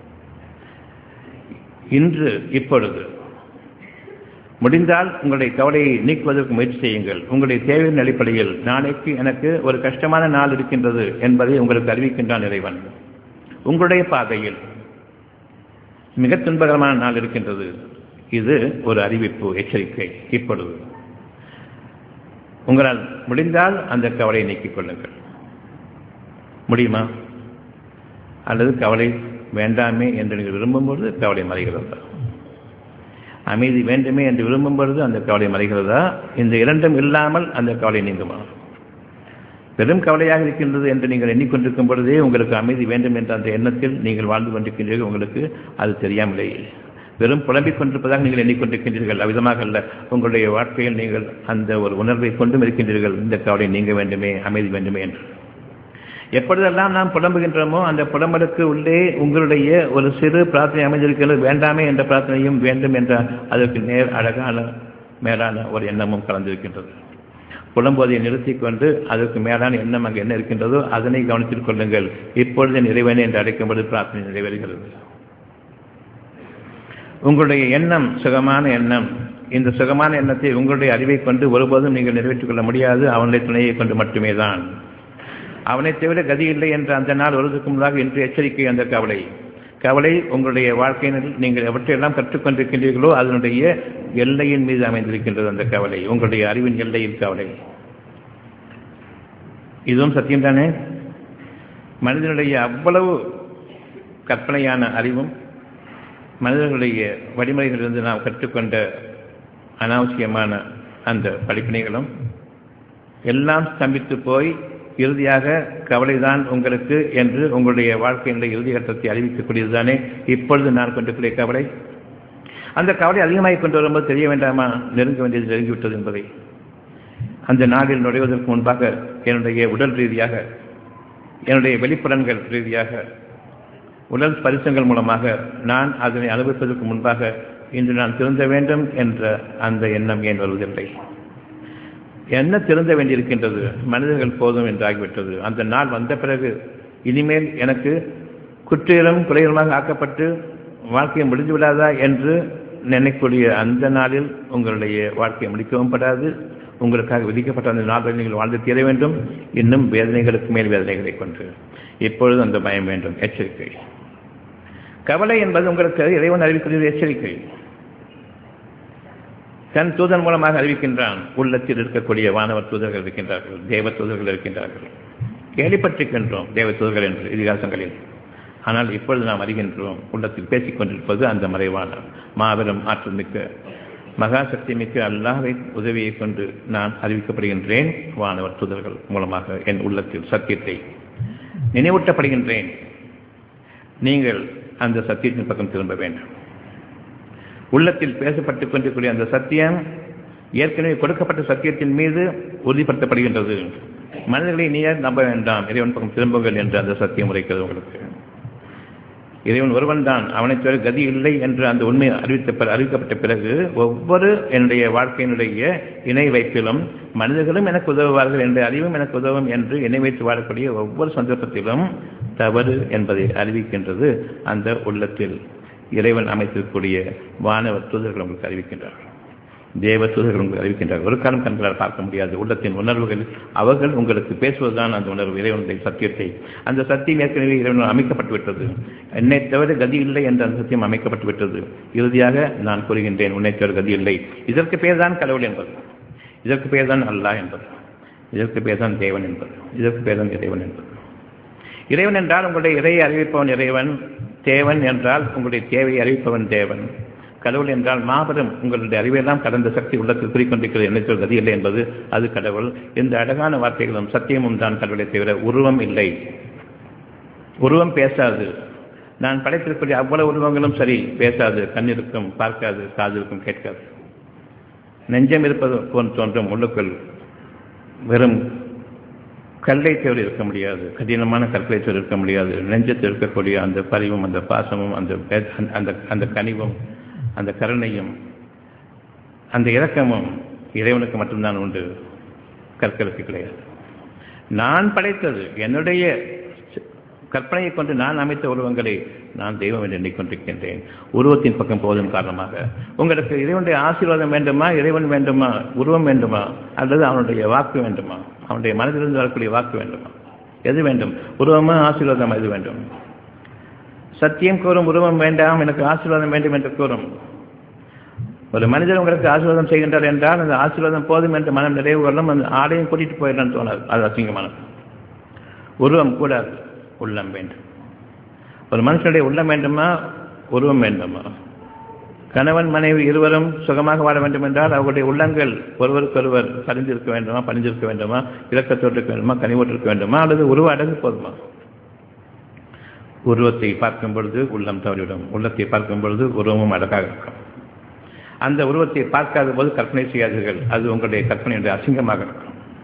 இன்று இப்பொழுது முடிந்தால் உங்களுடைய கவலையை நீக்குவதற்கு முயற்சி செய்யுங்கள். உங்களுடைய தேவையின் அடிப்படையில் நாளைக்கு எனக்கு ஒரு கஷ்டமான நாள் இருக்கின்றது என்பதை உங்களுக்கு அறிவிக்கின்றான் இறைவன். உங்களுடைய பாதையில் மிக துன்பகரமான நாள் இருக்கின்றது. இது ஒரு அறிவிப்பு, எச்சரிக்கை. இப்பொழுது உங்களால் முடிந்தால் அந்த கவலையை நீக்கிக் கொள்ளுங்கள். முடியுமா? அல்லது கவலை வேண்டாமே என்று நீங்கள் விரும்பும்பொழுது கவலை மறைகிறதா? அமைதி வேண்டுமே என்று விரும்பும் பொழுது அந்த கவலை மறைகிறதா? இந்த இரண்டும் இல்லாமல் அந்த கவலை நீங்குமா? பெரும் கவலையாக இருக்கின்றது என்று நீங்கள் எண்ணிக்கொண்டிருக்கும் பொழுதே உங்களுக்கு அமைதி வேண்டும் என்ற அந்த எண்ணத்தில் நீங்கள் வாழ்ந்து கொண்டிருக்கின்றீர்கள். உங்களுக்கு அது தெரியாமலேயே வெறும் புலம்பிக் கொண்டிருப்பதாக நீங்கள் எண்ணிக்கொண்டிருக்கின்றீர்கள். அவ்விதமாக அல்ல, உங்களுடைய வாழ்க்கையில் நீங்கள் அந்த ஒரு உணர்வை கொண்டும் இருக்கின்றீர்கள். இந்த கவலை நீங்க வேண்டுமே, அமைதி வேண்டுமே என்று. எப்பொழுதெல்லாம் நாம் புலம்புகின்றோமோ அந்த புலம்பலுக்கு உள்ளே உங்களுடைய ஒரு சிறு பிரார்த்தனை அமைந்திருக்கிறது. வேண்டாமே என்ற பிரார்த்தனையும் வேண்டும் என்ற அதற்கு நேர் அழகான மேலான ஒரு எண்ணமும் கலந்திருக்கின்றது. புலம்போதை நிறுத்திக் கொண்டு அதற்கு மேலான எண்ணம் அங்கு என்ன இருக்கின்றதோ அதனை கவனித்துக் கொள்ளுங்கள். இப்பொழுது நிறைவேறே என்று அழைக்கும்போது பிரார்த்தனை நிறைவேறுகிறது. உங்களுடைய எண்ணம் சுகமான எண்ணம். இந்த சுகமான எண்ணத்தை உங்களுடைய அறிவை கொண்டு ஒருபோதும் நீங்கள் நிறைவேற்றிக் கொள்ள முடியாது. அவனுடைய துணையை கொண்டு மட்டுமே தான். அவனை தவிர கதி இல்லை என்ற அந்த நாள் வருவதற்கு முன்பாக இன்று எச்சரிக்கை. அந்த கவலை உங்களுடைய வாழ்க்கையில் நீங்கள் எவற்றையெல்லாம் கற்றுக்கொண்டிருக்கின்றீர்களோ அதனுடைய எல்லையின் மீது அமைந்திருக்கின்றது. அந்த கவலை உங்களுடைய அறிவின் எல்லையில் கவலை. இதுவும் சத்தியம்தானே? மனிதனுடைய அவ்வளவு கற்பனையான அறிவும் மனிதர்களுடைய வழிமுறைகளிலிருந்து நாம் கற்றுக்கொண்ட அனாவசியமான அந்த படிப்பினைகளும் எல்லாம் ஸ்தம்பித்து போய் இறுதியாக கவலைதான் உங்களுக்கு என்று உங்களுடைய வாழ்க்கையினுடைய இறுதி கட்டத்தை அறிவிக்கக்கூடியதுதானே இப்பொழுது நான் கொண்டிருக்கிற கவலை. அந்த கவலை அதிகமாக கொண்டு வரும்போது தெரிய வேண்டாமா நெருங்க வேண்டியது நெருங்கிவிட்டது என்பதை? அந்த நாளில் நுழைவதற்கு முன்பாக என்னுடைய உடல் ரீதியாக, என்னுடைய வெளிப்புலன்கள் ரீதியாக, உடல் பரிசங்கள் மூலமாக நான் அதனை அனுபவிப்பதற்கு முன்பாக இன்று நான் திருந்த வேண்டும் என்ற அந்த எண்ணம் ஏன் வருவதில்லை? என்ன திருந்த வேண்டியிருக்கின்றது? மனிதர்கள் போதும் என்றாகிவிட்டது. அந்த நாள் வந்த பிறகு இனிமேல் எனக்கு குற்றீரம் குறையுமாக ஆக்கப்பட்டு வாழ்க்கையை முடிந்து விடாதா என்று நினைக்கூடிய அந்த நாளில் உங்களுடைய வாழ்க்கையை முடிக்கவும் படாது. உங்களுக்காக விதிக்கப்பட்ட அந்த நாளில் நீங்கள் வாழ்ந்து தீர வேண்டும். இன்னும் வேதனைகளுக்கு மேல் வேதனைகளை கொண்டு இப்பொழுது அந்த பயம் வேண்டும். எச்சரிக்கை. கவலை என்பது உங்களுக்கு இறைவன் அறிவிக்கிறது. எச்சரிக்கை. தன் தூதன் மூலமாக அறிவிக்கின்றான். உள்ளத்தில் இருக்கக்கூடிய வானவர் தூதர்கள் இருக்கின்றார்கள், தேவ தூதர்கள் இருக்கின்றார்கள். கேள்விப்பட்டிருக்கின்றோம் தேவ தூதர்கள் என்று இதிகாசங்களில். ஆனால் இப்பொழுது நாம் அறிகின்றோம் உள்ளத்தில் பேசிக் கொண்டிருப்பது அந்த மறைவான மாபெரும் ஆற்றல் மிக்க மகா சக்தி மிக்க அல்லாஹ்வை உதவியை கொண்டு நான் அறிவிக்கப்படுகின்றேன். வானவர் தூதர்கள் மூலமாக என் உள்ளத்தில் சத்தியத்தை நினைவூட்டப்படுகின்றேன். நீங்கள் அந்த சத்தியத்தின் பக்கம் திரும்ப வேண்டும். உள்ளத்தில் பேசப்பட்டுக் கொண்டிருக்கூடிய அந்த சத்தியம் ஏற்கனவே கொடுக்கப்பட்ட சத்தியத்தின் மீது உறுதிப்படுத்தப்படுகின்றது. மனிதர்களை நீர் நம்ப வேண்டாம், இறைவன் பக்கம் திரும்புங்கள் என்று அந்த சத்தியம் உரைக்கிறது உங்களுக்கு. இறைவன் ஒருவன் தான், அவனை தவிர கதி இல்லை என்று அந்த உண்மை அறிவிக்கப்பட்ட பிறகு ஒவ்வொரு என்னுடைய வாழ்க்கையினுடைய இணை வைப்பிலும் மனிதர்களும் எனக்கு உதவுவார்கள் என்ற அறிவும் எனக்கு உதவும் என்று இணை வைத்து வாழக்கூடிய ஒவ்வொரு சந்தர்ப்பத்திலும் தவறு என்பதை அறிவிக்கின்றது அந்த உள்ளத்தில் இறைவன் அமைத்திருக்கக்கூடிய வானவர் தூதர்கள் உங்களுக்கு அறிவிக்கின்றார்கள், தேவ தூதர்கள் உங்களுக்கு அறிவிக்கின்றார்கள். ஒரு காலம் கண்களால் பார்க்க முடியாது உள்ளத்தின் உணர்வுகள் அவர்கள் உங்களுக்கு பேசுவதுதான் அந்த உணர்வு, இறைவனுடைய சத்தியத்தை. அந்த சத்தியம் ஏற்கனவே இறைவன் அமைக்கப்பட்டு விட்டது. என்னை தவிர கதி இல்லை என்ற அந்த சத்தியம் அமைக்கப்பட்டு விட்டது. இறுதியாக நான் கூறுகின்றேன், உன்னை தவிர கதி இல்லை. இதற்கு பெயர் தான் கடவுள் என்பது, இதற்கு பெயர் தான் அல்லாஹ் என்பது. இதற்கு பேர் தான் தேவன் என்பது. இதற்கு பேர் தான் இறைவன் என்பது. இறைவன் என்றால் உங்களுடைய இறையை அறிவிப்பவன் இறைவன். தேவன் என்றால் உங்களுடைய தேவையை அறிவிப்பவன் தேவன். கடவுள் என்றால் மாபெரும் உங்களுடைய அறிவையெல்லாம் கடந்த சக்தி உள்ளத்தில் குறிக்கொண்டிருக்கிறது என்ன சொல்வது இல்லை என்பது அது கடவுள். இந்த அழகான வார்த்தைகளும் சத்தியமும் தான் கடவுளை தவிர உருவம் இல்லை. உருவம் பேசாது. நான் படைத்திருக்கக்கூடிய அவ்வளவு உருவங்களும் சரி பேசாது. கண் இருக்கும் பார்க்காது, காது இருக்கும் கேட்காது. நெஞ்சம் இருப்பது போன்று தோன்றும், உள்ளுக்குள் வெறும் கல்லை தவிர இருக்க முடியாது, கடினமான கற்களை தவிர இருக்க முடியாது. நெஞ்சத்தில் இருக்கக்கூடிய அந்த பரிவும் அந்த பாசமும் அந்த கனிவும் அந்த கருணையும் அந்த இரக்கமும் இறைவனுக்கு மட்டும்தான் உண்டு, கற்களுக்கு கிடையாது. நான் படைத்தது என்னுடைய கற்பனையை கொண்டு நான் அமைத்த உருவங்களை நான் தெய்வம் என்று எண்ணிக்கொண்டிருக்கின்றேன். உருவத்தின் பக்கம் போவதன் காரணமாக உங்களுக்கு இறைவனுடைய ஆசீர்வாதம் வேண்டுமா, இறைவன் வேண்டுமா, உருவம் வேண்டுமா, அல்லது அவனுடைய வாக்கு வேண்டுமா, அவனுடைய மனதிலிருந்து வரக்கூடிய வாக்கு வேண்டுமா? எது வேண்டும்? உருவமா ஆசீர்வாதம் எது வேண்டும்? சத்தியம் கூறும் உருவம் வேண்டாம், எனக்கு ஆசீர்வாதம் வேண்டும் என்று கூறும். ஒரு மனிதர் உங்களுக்கு ஆசீர்வாதம் செய்கின்றார் என்றால் அந்த ஆசீர்வாதம் போதும் என்று மனம் நிறைவு கொள்ளும். அந்த ஆடையும் கூட்டிட்டு போயிடலான்னு தோணாது. அது அசிங்கமானது. உருவம் கூடாது, உள்ளம் வேண்டும். ஒரு மனுஷனுடைய உள்ளம் வேண்டுமா, உருவம் வேண்டுமா? கணவன் மனைவி இருவரும் சுகமாக வாழ வேண்டும் என்றால் அவர்களுடைய உள்ளங்கள் ஒருவருக்கொருவர் பரிந்திருக்க வேண்டுமா, பணிந்திருக்க வேண்டுமா, இரக்கத்தோடு இருக்க வேண்டுமா, கனிவோடு இருக்க வேண்டுமா, அல்லது உருவ அடங்கு போதுமா? உருவத்தை பார்க்கும் பொழுது உள்ளம் தவறிவிடும், உள்ளத்தை பார்க்கும் பொழுது உருவமும் அழகாக இருக்கும். அந்த உருவத்தை பார்க்காத போது கற்பனை செய்யாதீர்கள், அது உங்களுடைய கற்பனையுடைய அசிங்கமாக இருக்கும்.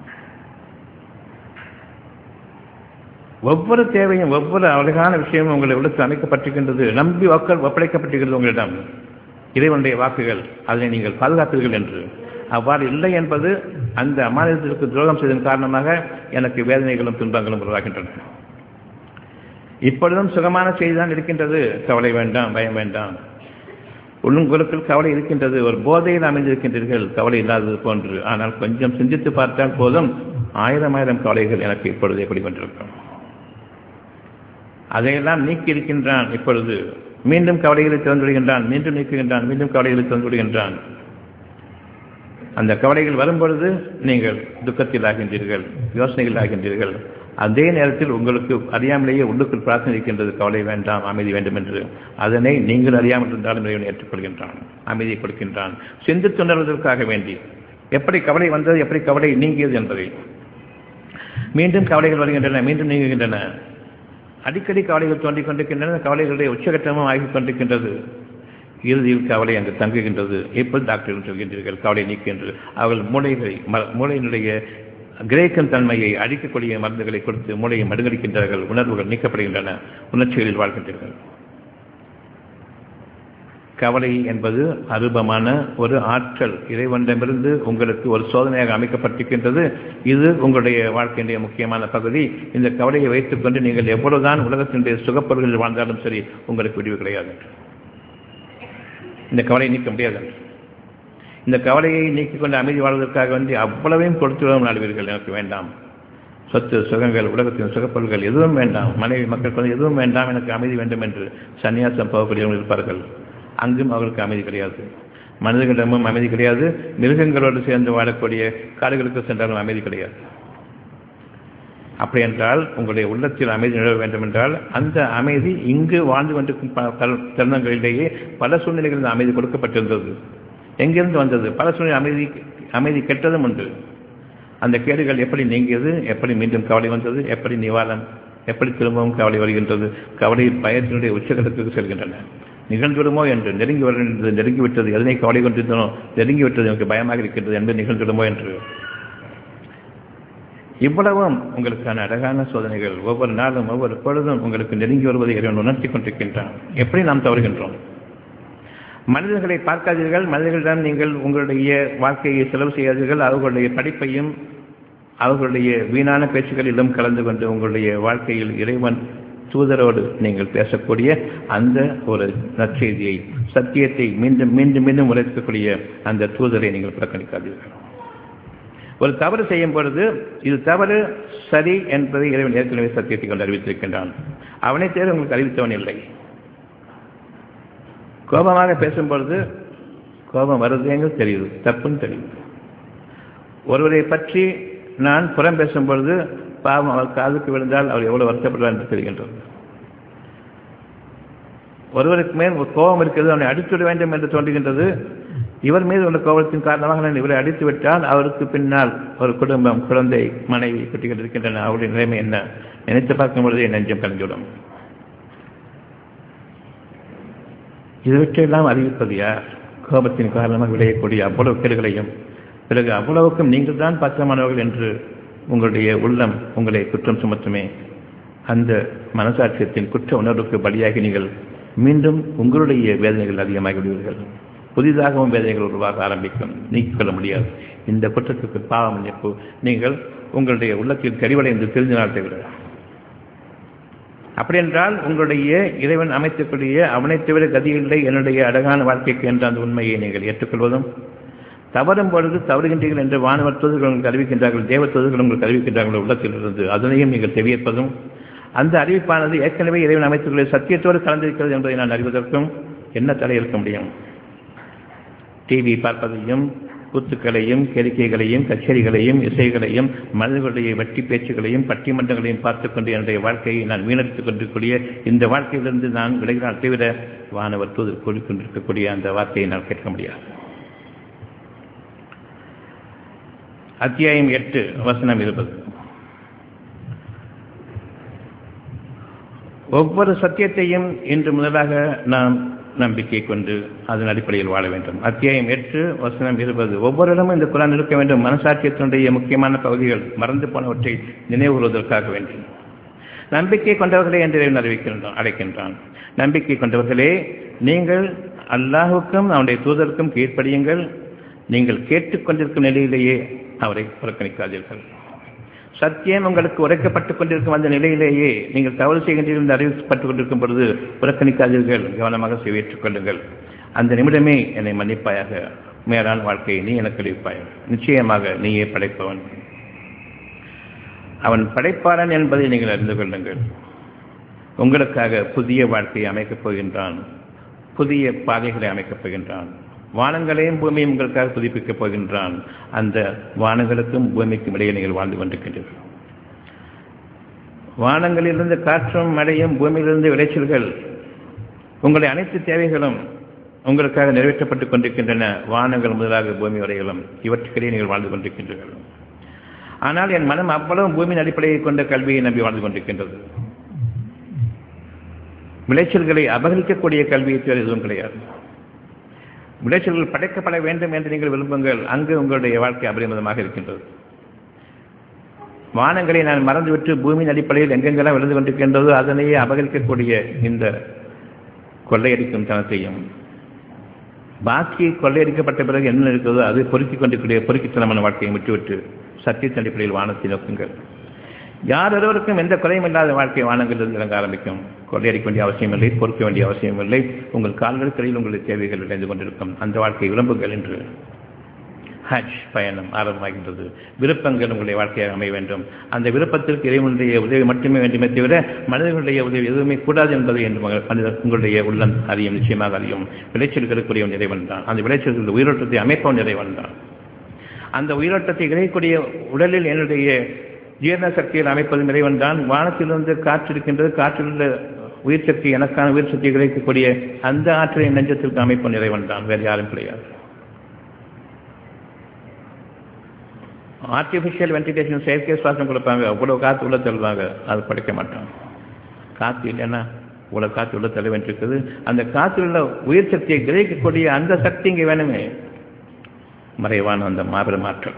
ஒவ்வொரு தேவையும் ஒவ்வொரு அழகான விஷயமும் உங்களை உள்ளத்தில் அமைக்கப்பட்டிருக்கின்றது, நம்பி ஒப்படைக்கப்பட்டிருக்கிறது உங்களிடம். இறைவனுடைய வாக்குகள், அதனை நீங்கள் பாதுகாப்பீர்கள் என்று. அவ்வாறு இல்லை என்பது அந்த அமானிதத்திற்கு துரோகம் செய்ததன் காரணமாக எனக்கு வேதனைகளும் துன்பங்களும் உருவாகின்றன. இப்பொழுதும் சுகமான செய்திதான் இருக்கின்றது. கவலை வேண்டாம், பயம் வேண்டாம். உங்களுக்கு கவலை இருக்கின்றது, ஒரு போதையில் அமைந்திருக்கின்றீர்கள், கவலை இல்லாதது போன்று. ஆனால் கொஞ்சம் சிந்தித்து பார்த்தால் போதும், ஆயிரம் கவலைகள் எனக்கு இப்பொழுது எப்படி கொண்டிருக்கும். அதையெல்லாம் நீக்கி இருக்கின்றான். இப்பொழுது மீண்டும் கவலைகளை திறந்து விடுகின்றான், மீண்டும் நீக்குகின்றான், மீண்டும் கவலைகளை திறந்து விடுகின்றான். அந்த கவலைகள் வரும்பொழுது நீங்கள் துக்கத்தில் ஆகின்றீர்கள், யோசனைகள் ஆகின்றீர்கள். அதே நேரத்தில் உங்களுக்கு அறியாமலேயே உள்ளுக்குள் பிரார்த்தனை இருக்கின்றது, கவலை வேண்டாம், அமைதி வேண்டும் என்று. அதனை நீங்கள் அறியாமல் இருந்தாலும் இறைவன் ஏற்றுக்கொள்கின்றான், அமைதியை கொடுக்கின்றான். சிந்தித்துணர்வதற்காக வேண்டி எப்படி கவலை வந்தது, எப்படி கவலை நீங்கியது என்பதை. மீண்டும் கவலைகள் வருகின்றன, மீண்டும் நீங்குகின்றன. அடிக்கடி கவலைகள் தோன்றிக் கொண்டிருக்கின்றன, கவலைகளுடைய உச்சகட்டமும் ஆகிக் கொண்டிருக்கின்றது. இறுதியில் கவலை அங்கு தங்குகின்றது. இப்போது டாக்டர்கள் சொல்கின்றீர்கள் கவலை நீக்கின்று. அவர்கள் மூளையினுடைய கிரேக்கன் தன்மையை அழிக்கக்கூடிய மருந்துகளை கொடுத்து மூளையை மடுங்கடிக்கின்றார்கள். உணர்வுகள் நீக்கப்படுகின்றன, உணர்ச்சிகளில் வாழ்கின்றீர்கள். கவலை என்பது அரூபமான ஒரு ஆற்றல் இறைவனிடமிருந்து உங்களுக்கு ஒரு சோதனையாக அமைக்கப்பட்டிருக்கின்றது. இது உங்களுடைய வாழ்க்கையினுடைய முக்கியமான பகுதி. இந்த கவலையை வைத்துக் கொண்டு நீங்கள் எவ்வளவுதான் உலகத்தினுடைய சுகப்பொருள்களில் வாழ்ந்தாலும் சரி, உங்களுக்கு விடிவு கிடையாது. இந்த கவலையை நீக்க முடியாது. இந்த கவலையை நீக்கிக் கொண்டு அமைதி வாழ்வதற்காக வந்து அவ்வளவையும் கொடுத்துவிடும் நாடுவீர்கள். எனக்கு வேண்டாம் சொத்து சுகங்கள், உலகத்தின் சுகப்பொருள்கள் எதுவும் வேண்டாம், மனைவி மக்கள் எதுவும் வேண்டாம், எனக்கு அமைதி வேண்டும் என்று சன்னியாசம் போகக்கூடியவர்கள் இருப்பார்கள். அங்கும் அவர்களுக்கு அமைதி கிடையாது. மனிதர்களிடமும் அமைதி கிடையாது. மிருகங்களோடு சேர்ந்து வாழக்கூடிய காடுகளுக்கு சென்றாலும் அமைதி கிடையாது. அப்படி என்றால் உங்களுடைய உள்ளத்தில் அமைதி நிலவ வேண்டும் என்றால் அந்த அமைதி இங்கு வாழ்ந்து கொண்டிருக்கும் தருணங்களிலேயே பல சூழ்நிலைகளில் அமைதி கொடுக்கப்பட்டிருந்தது. எங்கிருந்து வந்தது? பல சூழ்நிலை அமைதி கெட்டதும் உண்டு. அந்த கேடுகள் எப்படி நீங்கியது, எப்படி மீண்டும் கவலை வந்தது, எப்படி நிவாரணம், எப்படி திரும்பவும் கவலை வருகின்றது. கவலை பயத்தினுடைய உச்சகட்டத்துக்கு செல்கின்றன. நிகழ்ந்துவிடுமோ என்று நெருங்கிவிட்டது, எதனை கவலை கொண்டிருந்தனோ நெருங்கிவிட்டது, எனக்கு பயமாக இருக்கின்றது என்பது நிகழ்ந்துவிடுமோ என்று. இவ்வளவும் உங்களுக்கான அழகான சோதனைகள். ஒவ்வொரு நாளும் ஒவ்வொரு பொழுதும் உங்களுக்கு நெருங்கி வருவதை இறைவன் உணர்த்தி கொண்டிருக்கின்றான். எப்படி நாம் தவறுகின்றோம்? மனிதர்களை பார்க்காதீர்கள், மனிதர்களிடம் நீங்கள் உங்களுடைய வாழ்க்கையை செலவு செய்யாதீர்கள். அவர்களுடைய படிப்பையும் அவர்களுடைய வீணான பேச்சுக்களிலும் கலந்து கொண்டு உங்களுடைய வாழ்க்கையில் இறைவன் தூதரோடு நீங்கள் பேசக்கூடிய அந்த ஒரு நற்செய்தியை, சத்தியத்தை மீண்டும் மீண்டும் மீண்டும் உரைக்கக்கூடிய அந்த தூதரை நீங்கள் புறக்கணிக்காதீர்கள். ஒரு தவறு செய்யும் பொழுது இது தவறு சரி என்பதை இறைவன் ஏற்கனவே சத்தியத்தை கொண்டு அறிவித்திருக்கின்றான். அவனை தேர்வு உங்களுக்கு அறிவித்தவன் இல்லை. கோபமாக பேசும்பொழுது கோபம் வருதுங்க தெரியுது, தப்புன்னு தெரியுது. ஒருவரை பற்றி நான் புறம் பேசும் பொழுது பாவம் அவர் காதுக்கு விழுந்தால் அவர் எவ்வளவு வருத்தப்படுவார் என்று தெரிகின்றது. ஒருவருக்கு மேல் ஒரு கோபம் இருக்கிறது, அவனை அடித்துவிட வேண்டும் என்று தோன்றுகின்றது. இவர் மீது உள்ள கோபத்தின் காரணமாக நான் இவரை அடித்து விட்டால் அவருக்கு பின்னால் ஒரு குடும்பம், குழந்தை, மனைவி, குட்டிகள் இருக்கின்றன. அவருடைய நிலைமை என்ன நினைத்து பார்க்கும் பொழுது என் நெஞ்சம் கலந்துவிடும். இதுவற்றையெல்லாம் அறிவிப்பது யார்? கோபத்தின் காரணமாக விளையக்கூடிய அவ்வளவு கேடுகளையும் பிறகு அவ்வளவுக்கும் நீங்கள் தான் பத்திரமானவர்கள் என்று உங்களுடைய உள்ளம் உங்களை குற்றம் சுமத்துமே. அந்த மனசாட்சியத்தின் குற்ற உணர்வுக்கு பலியாகி நீங்கள் மீண்டும் உங்களுடைய வேதனைகள் அதிகமாகி விடுவீர்கள். புதிதாகவும் வேதனைகள் உருவாக ஆரம்பிக்கும். நீக்கிக் கொள்ள முடியாது. இந்த குற்றத்துக்கு பாவ மன்னிப்பு நீங்கள் உங்களுடைய உள்ளத்தில் தெளிவடைந்து தெரிஞ்சினால் தவிர. அப்படி என்றால் உங்களுடைய இறைவன் அமைத்துக்கூடிய அவனை தவிர கதியில்லை என்னுடைய அழகான வாழ்க்கைக்கு என்ற அந்த உண்மையை நீங்கள் ஏற்றுக்கொள்வதும், தவறும் பொழுது தவறுகின்றீர்கள் என்று வானவர் தூதர்கள் உங்களுக்கு அறிவிக்கின்றார்கள், தேவ தூதர்கள் உங்களுக்கு அறிவிக்கின்றார்கள் உள்ளத்திலிருந்து, அதனையும் நீங்கள் தெவியற்பதும், அந்த அறிவிப்பானது ஏற்கனவே இறைவன் அமைத்துள்ள சத்தியத்தோடு கலந்திருக்கிறது என்பதை நான் அறிவதற்கும் என்ன தடை இருக்க முடியும்? டிவி பார்ப்பதையும், கூத்துக்களையும், கேளிக்கைகளையும், கச்சேரிகளையும், இசைகளையும், மனிதர்களுடைய வெட்டி பேச்சுகளையும், பட்டிமன்றங்களையும் பார்த்துக்கொண்டு என்னுடைய வாழ்க்கையை நான் வீணடித்துக் கொண்டிருக்கக்கூடிய இந்த வாழ்க்கையிலிருந்து நான் விலகினால் தவிர வானவர் தூதர் கூறிக்கொண்டிருக்கக்கூடிய அந்த வார்த்தையை நான் கேட்க முடியாது. அத்தியாயம் 8 வசனம் 20. ஒவ்வொரு சத்தியத்தையும் இன்று முதலாக நாம் நம்பிக்கை கொண்டு அதன் அடிப்படையில் வாழ வேண்டும். அத்தியாயம் 8 வசனம் 20. ஒவ்வொரு இடமும் இந்த குர்ஆன் இருக்க வேண்டும். மனசாட்சியத்தினுடைய முக்கியமான பகுதிகள் மறந்து போனவற்றை நினைவுறுவதற்காக வேண்டும். நம்பிக்கை கொண்டவர்களே என்று அழைக்கின்றான். நம்பிக்கை கொண்டவர்களே, நீங்கள் அல்லாஹுக்கும் அவனுடைய தூதருக்கும் கீழ்ப்படியுங்கள். நீங்கள் கேட்டுக்கொண்டிருக்கும் நிலையிலேயே அவரை புறக்கணிக்காதீர்கள். சத்தியம் உங்களுக்கு உரைக்கப்பட்டுக் கொண்டிருக்கும் அந்த நிலையிலேயே நீங்கள் தவறு செய்கின்றீர்கள் என்று அறிவிக்கப்பட்டுக் கொண்டிருக்கும் பொழுது புறக்கணிக்காதீர்கள், கவனமாக செய்வேற்றுக் கொள்ளுங்கள். அந்த நிமிடமே என்னை மன்னிப்பாயாக, மேலான வாழ்க்கையை நீ எனக்கு அளிப்பாயாக. நிச்சயமாக நீயே படைப்பவன், அவன் படைப்பாளன் என்பதை நீங்கள் அறிந்து கொள்ளுங்கள். உங்களுக்காக புதிய வாழ்க்கையை அமைக்கப் போகின்றான், புதிய பாதைகளை அமைக்கப் போகின்றான். வானங்களையும் பூமியும் உங்களுக்காக புதுப்பிக்கப் போகின்றான். அந்த வானங்களுக்கும் பூமிக்கும் இடையே நீங்கள் வாழ்ந்து கொண்டிருக்கின்றீர்கள். வானங்களிலிருந்து காற்றும் மழையும் பூமியிலிருந்து விளைச்சல்கள், உங்களுடைய அனைத்து தேவைகளும் உங்களுக்காக நிறைவேற்றப்பட்டுக் கொண்டிருக்கின்றன. வானங்கள் முதலாக பூமி வரைகளும் இவற்றுக்கிடையே நீங்கள் வாழ்ந்து கொண்டிருக்கின்றீர்கள். ஆனால் என் மனம் அவ்வளவு பூமியின் அடிப்படையை கொண்ட கல்வியை நம்பி வாழ்ந்து கொண்டிருக்கின்றது. விளைச்சல்களை அபகரிக்கக்கூடிய கல்வியை தேவை எதுவும் கிடையாது. விளைச்சல்கள் படைக்கப்பட வேண்டும் என்று நீங்கள் விரும்புங்கள். அங்கு உங்களுடைய வாழ்க்கை அபரிமிதமாக இருக்கின்றது. வானங்களை நான் மறந்துவிட்டு பூமியின் அடிப்படையில் எங்கெங்கெல்லாம் விழுந்து கொண்டிருக்கின்றதோ அதனையே அபகரிக்கக்கூடிய இந்த கொள்ளையடிக்கும் தனத்தையும், பாக்கி கொள்ளையடிக்கப்பட்ட பிறகு என்ன இருக்கிறதோ அது பொறுக்கிக் கொண்டிருக்கிற பொறுக்கித்தனமான வாழ்க்கையை விட்டுவிட்டு சத்தியத்தின் அடிப்படையில் வானத்தை நோக்குங்கள். யார் ஒருவருக்கும் எந்த குறையும் இல்லாத வாழ்க்கை வானங்களிலிருந்து இறங்க ஆரம்பிக்கும். கொள்ளையடிக்க வேண்டிய அவசியமில்லை, பொறுக்க வேண்டிய அவசியமில்லை. உங்கள் கால்களுக்கிடையில் உங்களுடைய தேவைகள் இணைந்து கொண்டிருக்கும் அந்த வாழ்க்கையை விரும்புங்கள் என்று ஹஜ் பயணம் ஆரம்பமாகின்றது. விருப்பங்கள் உங்களுடைய வாழ்க்கையாக அமைய வேண்டும். அந்த விருப்பத்திற்கு இறைவனுடைய உதவி மட்டுமே வேண்டுமே தவிர மனிதர்களுடைய உதவி எதுவுமே கூடாது என்பதை என்று உங்களுடைய உள்ளம் அறியும், நிச்சயமாக அறியும். விளைச்சல்களுக்குரிய இறைவன் தான். அந்த விளைச்சல்கள் உயிரோட்டத்தை அமைப்பவன் இறைவன் தான். அந்த உயிரோட்டத்தை கிடைக்கக்கூடிய உடலில் என்னுடைய ஜீரண சக்தியில் அமைப்பதும் இறைவன் தான். வானத்திலிருந்து காற்று இருக்கின்றது, காற்றிலுள்ள உயிர் சக்தி, எனக்கான உயிர் சக்தி கிடைக்கக்கூடிய அந்த ஆற்றலை நெஞ்சத்திற்கு அமைப்பவன் இறைவன் தான், வேறு யாரும் கிடையாது. ஆர்டிபிஷியல் வென்டிலேஷன், செயற்கை சுவாசம் கொடுப்பாங்க, அவ்வளவு காற்று உள்ள தள்ளுவாங்க, அது படைக்க மாட்டாங்க. காற்று இல்லைன்னா இவ்வளவு காற்று உள்ள தள்ள வேண்டியிருக்குது. அந்த காற்றில் உள்ள உயிர் சக்தியை கிரகிக்கக்கூடிய அந்த சக்தி இங்கே வேணுமே, மறைவான அந்த மாபெரும் ஆற்றல்.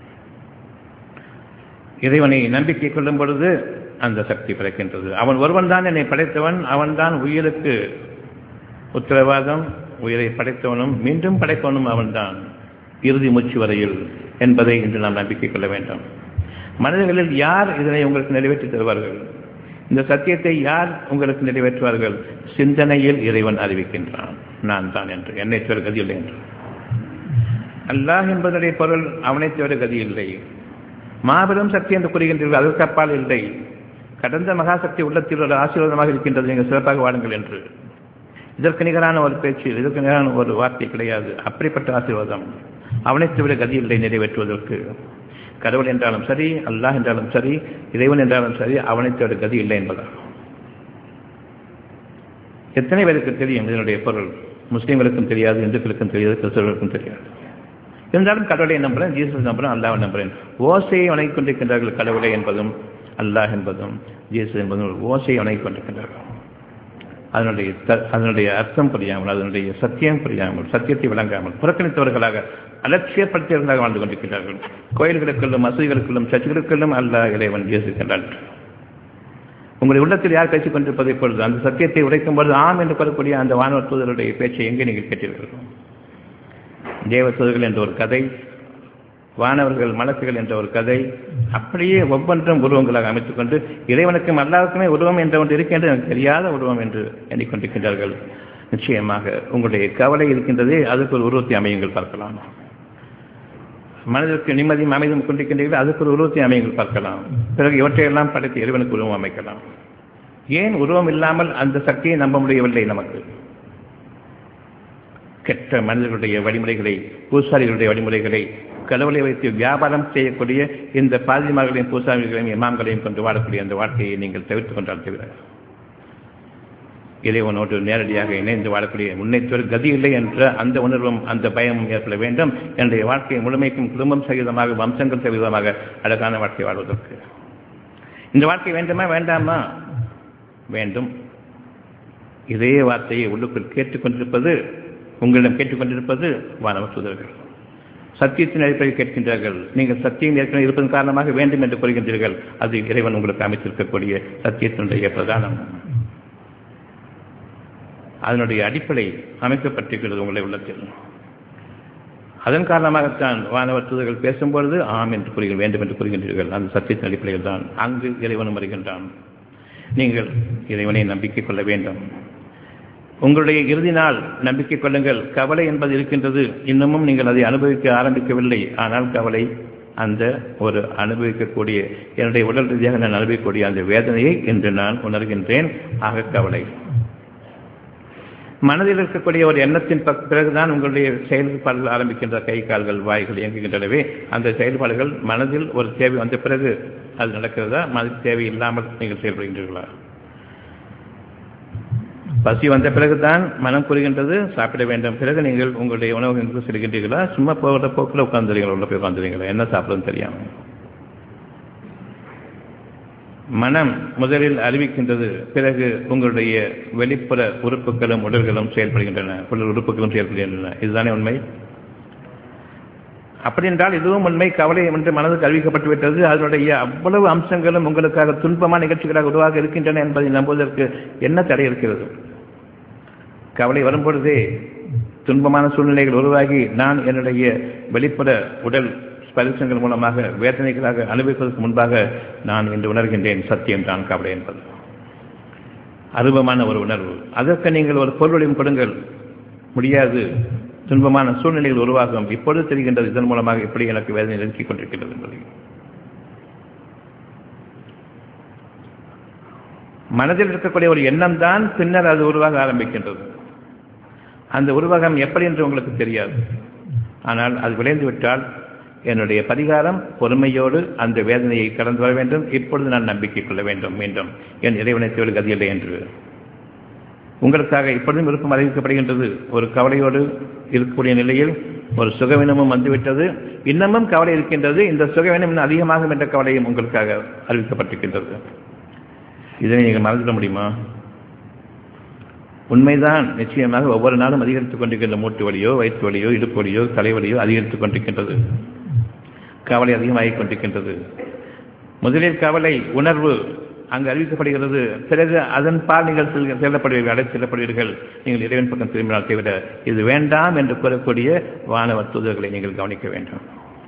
இறைவனை நம்பிக்கை கொள்ளும் பொழுது அந்த சக்தி பிறக்கின்றது. அவன் ஒருவன் தான் என்னை படைத்தவன், அவன் தான் உயிருக்கு உத்தரவாதம், உயிரை படைத்தவனும் மீண்டும் படைப்பவனும் அவன்தான் இறுதி மூச்சு வரையில் என்பதை இன்று நாம் நம்பிக்கை கொள்ள வேண்டும். மனிதர்களில் யார் இதனை உங்களுக்கு நிறைவேற்றி தருவார்கள்? இந்த சத்தியத்தை யார் உங்களுக்கு நிறைவேற்றுவார்கள்? சிந்தனையில் இறைவன் அறிவிக்கின்றான், நான் தான் என்று, என்னை தவிர கதி இல்லை என்று. அல்லாஹ் என்பதனுடைய பொருள் அவனை தவிர கதி இல்லை. மாபெரும் சக்தி என்று கூறுகின்றீர்கள், அதற்கு அப்பால் இல்லை. கடந்த மகாசக்தி உள்ளத்தில் ஒரு ஆசீர்வாதமாக இருக்கின்றது, நீங்கள் சிறப்பாக வாழுங்கள் என்று. இதற்கு நிகரான ஒரு பேச்சு, இதற்கு நிகரான ஒரு வார்த்தை கிடையாது. அப்படிப்பட்ட ஆசீர்வாதம் அவனை தவிர கதி இல்லை நிறைவேற்றுவதற்கு. கடவுள் என்றாலும் சரி, அல்லாஹ் என்றாலும் சரி, இறைவன் என்றாலும் சரி, அவனை தவிர கதி இல்லை என்பதாகும். எத்தனை பேருக்கு தெரியும் இதனுடைய பொருள்? முஸ்லீம்களுக்கும் தெரியாது, இந்துக்களுக்கும் தெரியாது, கிறிஸ்தவர்களுக்கும் தெரியாது. இருந்தாலும் கடவுளை நம்புறேன், ஜீசஸ் நம்புறேன், அல்லாஹ் நம்புறேன். ஓசையை வணங்கிக் கொண்டிருக்கின்றார்கள். கடவுளை என்பதும் அல்லாஹ் என்பதும் ஜீசஸ் என்பதும் ஓசையை வணங்கிக் கொண்டிருக்கின்றார்கள். அதனுடைய அர்த்தம் புரியாமல், அதனுடைய சத்தியம் புரியாமல், சத்தியத்தை விளங்காமல் புறக்கணித்தவர்களாக, அலட்சியப்படுத்தியவர்களாக வாழ்ந்து கொண்டிருக்கிறார்கள். கோயில்களுக்குள்ளும் மசூதிகளுக்குள்ளும் சர்ச்சுகளுக்குள்ளும் அல்லாஹ் இறைவன் இயேசுகின்றார். உங்களுடைய உள்ளத்தில் யார் பேசிக் கொண்டிருப்பதை பொழுது அந்த சத்தியத்தை உடைக்கும் பொழுது ஆம் என்று கூறக்கூடிய அந்த வானவர் தூதருடைய பேச்சை எங்கே நீங்கள் கேட்டீர்கள்? தேவ தூதர்கள் என்ற ஒரு கதை, வானவர்கள் மலக்குகள் என்ற ஒரு கதை, அப்படியே ஒவ்வொன்றும் உருவங்களாக அமைத்துக் கொண்டு இறைவனுக்கும் அல்லாஹ்வுக்குமே உருவம் என்ற ஒன்று இருக்கின்ற எனக்கு தெரியாத உருவம் என்று எண்ணிக்கொண்டிருக்கின்றார்கள். நிச்சயமாக உங்களுடைய கவலை இருக்கின்றதே, அதுக்கு ஒரு உருவத்தை அமையுங்கள் பார்க்கலாம். மனதிற்கு நிம்மதியும் அமைதியும் கொண்டிருக்கின்றீர்கள், அதுக்கு ஒரு உருவத்தை அமையுங்கள் பார்க்கலாம். பிறகு இவற்றையெல்லாம் படைத்து இறைவனுக்கு உருவம் அமைக்கலாம். ஏன் உருவம் இல்லாமல் அந்த சக்தியை நம்ப முடியவில்லை? நமக்கு கெட்ட மனிதர்களுடைய வழிமுறைகளை, பூசாரிகளுடைய வழிமுறைகளை, கடவுளை வைத்து வியாபாரம் செய்யக்கூடிய இந்த பாதிமார்களையும் பூசாரிகளையும் இமாம்களையும் கொண்டு வாழக்கூடிய அந்த வாழ்க்கையை நீங்கள் தவிர்த்துக் கொண்டால் தவிர இறைவனோடு நேரடியாக இணைந்து வாழக்கூடிய முன்னேற்ற கதி இல்லை என்ற அந்த உணர்வும் அந்த பயமும் ஏற்பட வேண்டும். என்னுடைய வாழ்க்கையை முழுமைக்கும் குடும்பம் சகிதமாக, வம்சங்கள் சகிதமாக அழகான வாழ்க்கை வாழ்வதற்கு இந்த வாழ்க்கை வேண்டுமா வேண்டாமா? வேண்டும். இதே வார்த்தையை உள்ளுக்குள் கேட்டுக்கொண்டிருப்பது, உங்களிடம் கேட்டுக்கொண்டிருப்பது வானவர் தூதர்கள். சத்தியத்தின் அடிப்படையில் கேட்கின்றார்கள். நீங்கள் சத்தியம் ஏற்கனவே இருப்பதன் காரணமாக வேண்டும் என்று கூறுகின்றீர்கள். அது இறைவன் உங்களுக்கு அமைத்திருக்கக்கூடிய சத்தியத்தினுடைய பிரதானம். அதனுடைய அடிப்படை அமைக்கப்பட்டிருக்கிறது உங்களுடைய உள்ளத்தில். அதன் காரணமாகத்தான் வானவர் தூதர்கள் பேசும்பொழுது ஆம் என்று கூறுகிறீர்கள், வேண்டும் என்று கூறுகின்றீர்கள். அந்த சத்தியத்தின் அடிப்படையில் தான் அங்கு இறைவனும் வருகின்றான். நீங்கள் இறைவனை நம்பிக்கை கொள்ள வேண்டும். உங்களுடைய இறுதி நாள் நம்பிக்கை கொள்ளுங்கள். கவலை என்பது இருக்கின்றது, இன்னமும் நீங்கள் அதை அனுபவிக்க ஆரம்பிக்கவில்லை. ஆனால் கவலை அந்த ஒரு அனுபவிக்கக்கூடிய, என்னுடைய உடல் ரீதியாக நான் அனுபவிக்கக்கூடிய அந்த வேதனையை இன்று நான் உணர்கின்றேன். ஆக கவலை மனதில் இருக்கக்கூடிய ஒரு எண்ணத்தின் பிறகுதான் உங்களுடைய செயல்பாடுகள் ஆரம்பிக்கின்ற. கை கால்கள் வாய்கள் இயங்குகின்றனவே, அந்த செயல்பாடுகள் மனதில் ஒரு தேவை வந்த பிறகு அது நடக்கிறதா? மனதில் தேவை இல்லாமல் நீங்கள் செயல்படுகின்றீர்களா? பசி வந்த பிறகுதான் மனம் கூறுகின்றது சாப்பிட வேண்டும். பிறகு நீங்கள் உங்களுடைய உணவகங்களுக்கு செல்கின்றீர்களா? சும்மா போகிற போக்கில் உட்காந்துறீங்களா? உள்ள போய் உட்காந்துறீங்களா? என்ன சாப்பிடுன்னு தெரியாமல். மனம் முதலில் அறிவிக்கின்றது, பிறகு உங்களுடைய வெளிப்புற உறுப்புகளும் உடல்களும் செயல்படுகின்றன, உடல் உறுப்புகளும் செயல்படுகின்றன. இதுதானே உண்மை? அப்படி என்றால் இதுவும் உண்மை. கவலை என்று மனதுக்கு அறிவிக்கப்பட்டு விட்டது. அதனுடைய அவ்வளவு அம்சங்களும் உங்களுக்காக துன்பமான நிகழ்ச்சிகளாக உருவாக இருக்கின்றன என்பதை நம்புவதற்கு என்ன தடை இருக்கிறது? கவலை வரும்பொழுதே துன்பமான சூழ்நிலைகள் உருவாகி நான் என்னுடைய வெளிப்புற உடல் ஸ்பரிசங்கள் மூலமாக வேதனைகளாக அனுபவிப்பதற்கு முன்பாக நான் இன்று உணர்கின்றேன், சத்தியம் தான் கவலை என்பது. அருபமான ஒரு உணர்வு. அதற்கு நீங்கள் ஒரு பொருளையும் கொடுங்கள், முடியாது. துன்பமான சூழ்நிலைகள் உருவாகும். இப்பொழுது தெரிகின்றது இதன் மூலமாக எப்படி எனக்கு வேதனை நெருக்கிக் கொண்டிருக்கின்றது என்பதை. மனதில் இருக்கக்கூடிய ஒரு எண்ணம் தான் பின்னர் அது உருவாக ஆரம்பிக்கின்றது. அந்த உருவாகம் எப்படி என்று உங்களுக்கு தெரியாது. ஆனால் அது விளைந்து விட்டால் என்னுடைய பரிகாரம் பொறுமையோடு அந்த வேதனையை கடந்து வர வேண்டும். இப்பொழுது நான் நம்பிக்கை கொள்ள வேண்டும், மீண்டும் என் இறைவனை தேவை கதியில்லை என்று உங்களுக்காக இப்பொழுதும் விருப்பம் அறிவிக்கப்படுகின்றது. ஒரு கவலையோடு இருக்கக்கூடிய நிலையில் ஒரு சுகவீனமும் வந்துவிட்டது, இன்னமும் கவலை இருக்கின்றது. இந்த சுகவீனம் இன்னும் அதிகமாகும் என்ற கவலையும் உங்களுக்காக அறிவிக்கப்பட்டிருக்கின்றது. இதனை நீங்கள் மறந்துவிட முடியுமா? உண்மைதான், நிச்சயமாக ஒவ்வொரு நாளும் அதிகரித்துக் கொண்டிருக்கின்ற மூட்டு வலியோ, வயிற்று வலியோ, இடுப்பு வலியோ, தலைவலியோ அதிகரித்துக் கொண்டிருக்கின்றது. கவலை அதிகமாகிக் கொண்டிருக்கின்றது. முதலில் கவலை உணர்வு அங்கு அறிவிக்கப்படுகிறது. பிறகு அதன் பால் நீங்கள் செல்லப்படுவீர்கள், அழைத்து செல்லப்படுவீர்கள். நீங்கள் இறைவன் பக்கம் திரும்பினால் தவிர இது வேண்டாம் என்று கூறக்கூடிய வானவர் தூதர்களை நீங்கள் கவனிக்க வேண்டும்.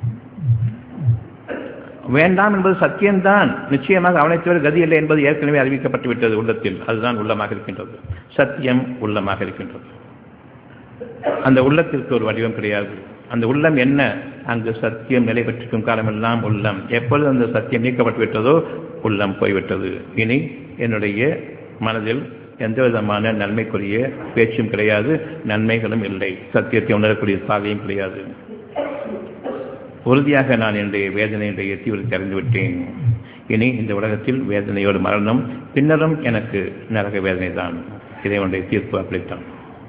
வேண்டாம் என்பது சத்தியம்தான். நிச்சயமாக அவனை தவிர கதி இல்லை என்பது ஏற்கனவே அறிவிக்கப்பட்டு விட்டது உள்ளத்தில். அதுதான் உள்ளமாக இருக்கின்றது. சத்தியம் உள்ளமாக இருக்கின்றது. அந்த உள்ளத்திற்கு ஒரு வடிவம் கிடையாது. அந்த உள்ளம் என்ன? அங்கு சத்தியம் நிலை பெற்றிருக்கும் காலமெல்லாம் உள்ளம். எப்பொழுது அந்த சத்தியம் நீக்கப்பட்டு விட்டதோ உள்ளம் போய்விட்டது. இனி என்னுடைய மனதில் எந்த விதமான நன்மைக்குரிய பேச்சும் கிடையாது, நன்மைகளும் இல்லை, சத்தியத்தை உணரக்கூடிய சாலையும் கிடையாது. உறுதியாக நான் என்னுடைய வேதனையுடைய தீவிரத்தை அறிந்துவிட்டேன். இனி இந்த உலகத்தில் வேதனையோடு மரணம், பின்னரும் எனக்கு நரக வேதனை தான். இறைவனுடைய தீர்ப்பு அப்படித்தான்.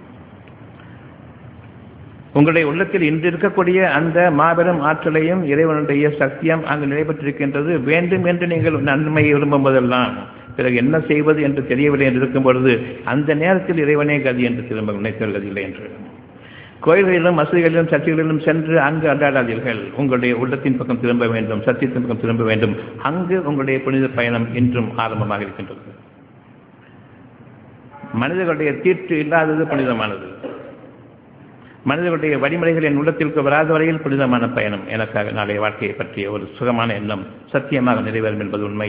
உங்களுடைய உள்ளத்தில் இன்று இருக்கக்கூடிய அந்த மாபெரும் ஆற்றலையும் இறைவனுடைய சத்தியம் அங்கு நிலைபெற்றிருக்கின்றது. வேண்டும் என்று நீங்கள் நன்மையை விரும்பும் போதெல்லாம் பிறகு என்ன செய்வது என்று தெரியவில்லை என்று இருக்கும் பொழுது அந்த நேரத்தில் இறைவனே கதி என்று திரும்ப நினைத்தவர் கதி இல்லை என்று. கோயில்களிலும் மசூதிகளிலும் சர்ச்சைகளிலும் சென்று அங்கு அண்டாடாதீர்கள். உங்களுடைய உள்ளத்தின் பக்கம் திரும்ப வேண்டும், சத்தியத்தின் பக்கம் திரும்ப வேண்டும். அங்கு உங்களுடைய புனித பயணம் இன்றும் ஆரம்பமாக இருக்கின்றது. மனிதர்களுடைய தீர்ப்பு இல்லாதது புனிதமானது. மனிதர்களுடைய வழிமுறைகள் என் உள்ளத்திற்கு வராத வரையில் புனிதமான பயணம். எனக்காக நாளைய வாழ்க்கையை பற்றிய ஒரு சுகமான எண்ணம் சத்தியமாக நிறைவேறும் என்பது உண்மை.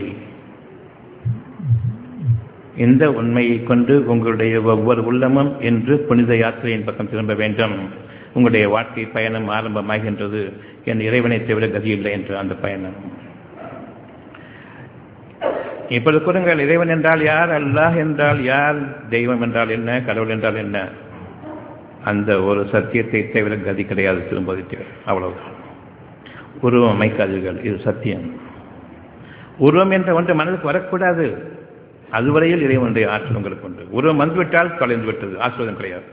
இந்த உண்மையை கொண்டு உங்களுடைய ஒவ்வொரு உள்ளமும் என்று புனித யாத்திரையின் பக்கம் திரும்ப வேண்டும். உங்களுடைய வாழ்க்கை பயணம் ஆரம்பமாகின்றது. என் இறைவனை தவிர கதியில்லை என்று அந்த பயணம். இப்பொழுது கூறுங்கள், இறைவன் என்றால் யார்? அல்லாஹ் என்றால் யார்? தெய்வம் என்றால் என்ன? கடவுள் என்றால் என்ன? அந்த ஒரு சத்தியத்தை தவிர கதி கிடையாது. திரும்பதித்தீர்கள், அவ்வளவுதான். உருவம் அமைக்காதீர்கள், இது சத்தியம். உருவம் என்ற ஒன்று மனதுக்கு வரக்கூடாது. அதுவரையில் இறைவனுடைய ஆற்றல் உங்களுக்கு உண்டு. உருவம் வந்துவிட்டால் தொலைந்து விட்டது, ஆசிர்வாதம் கிடையாது.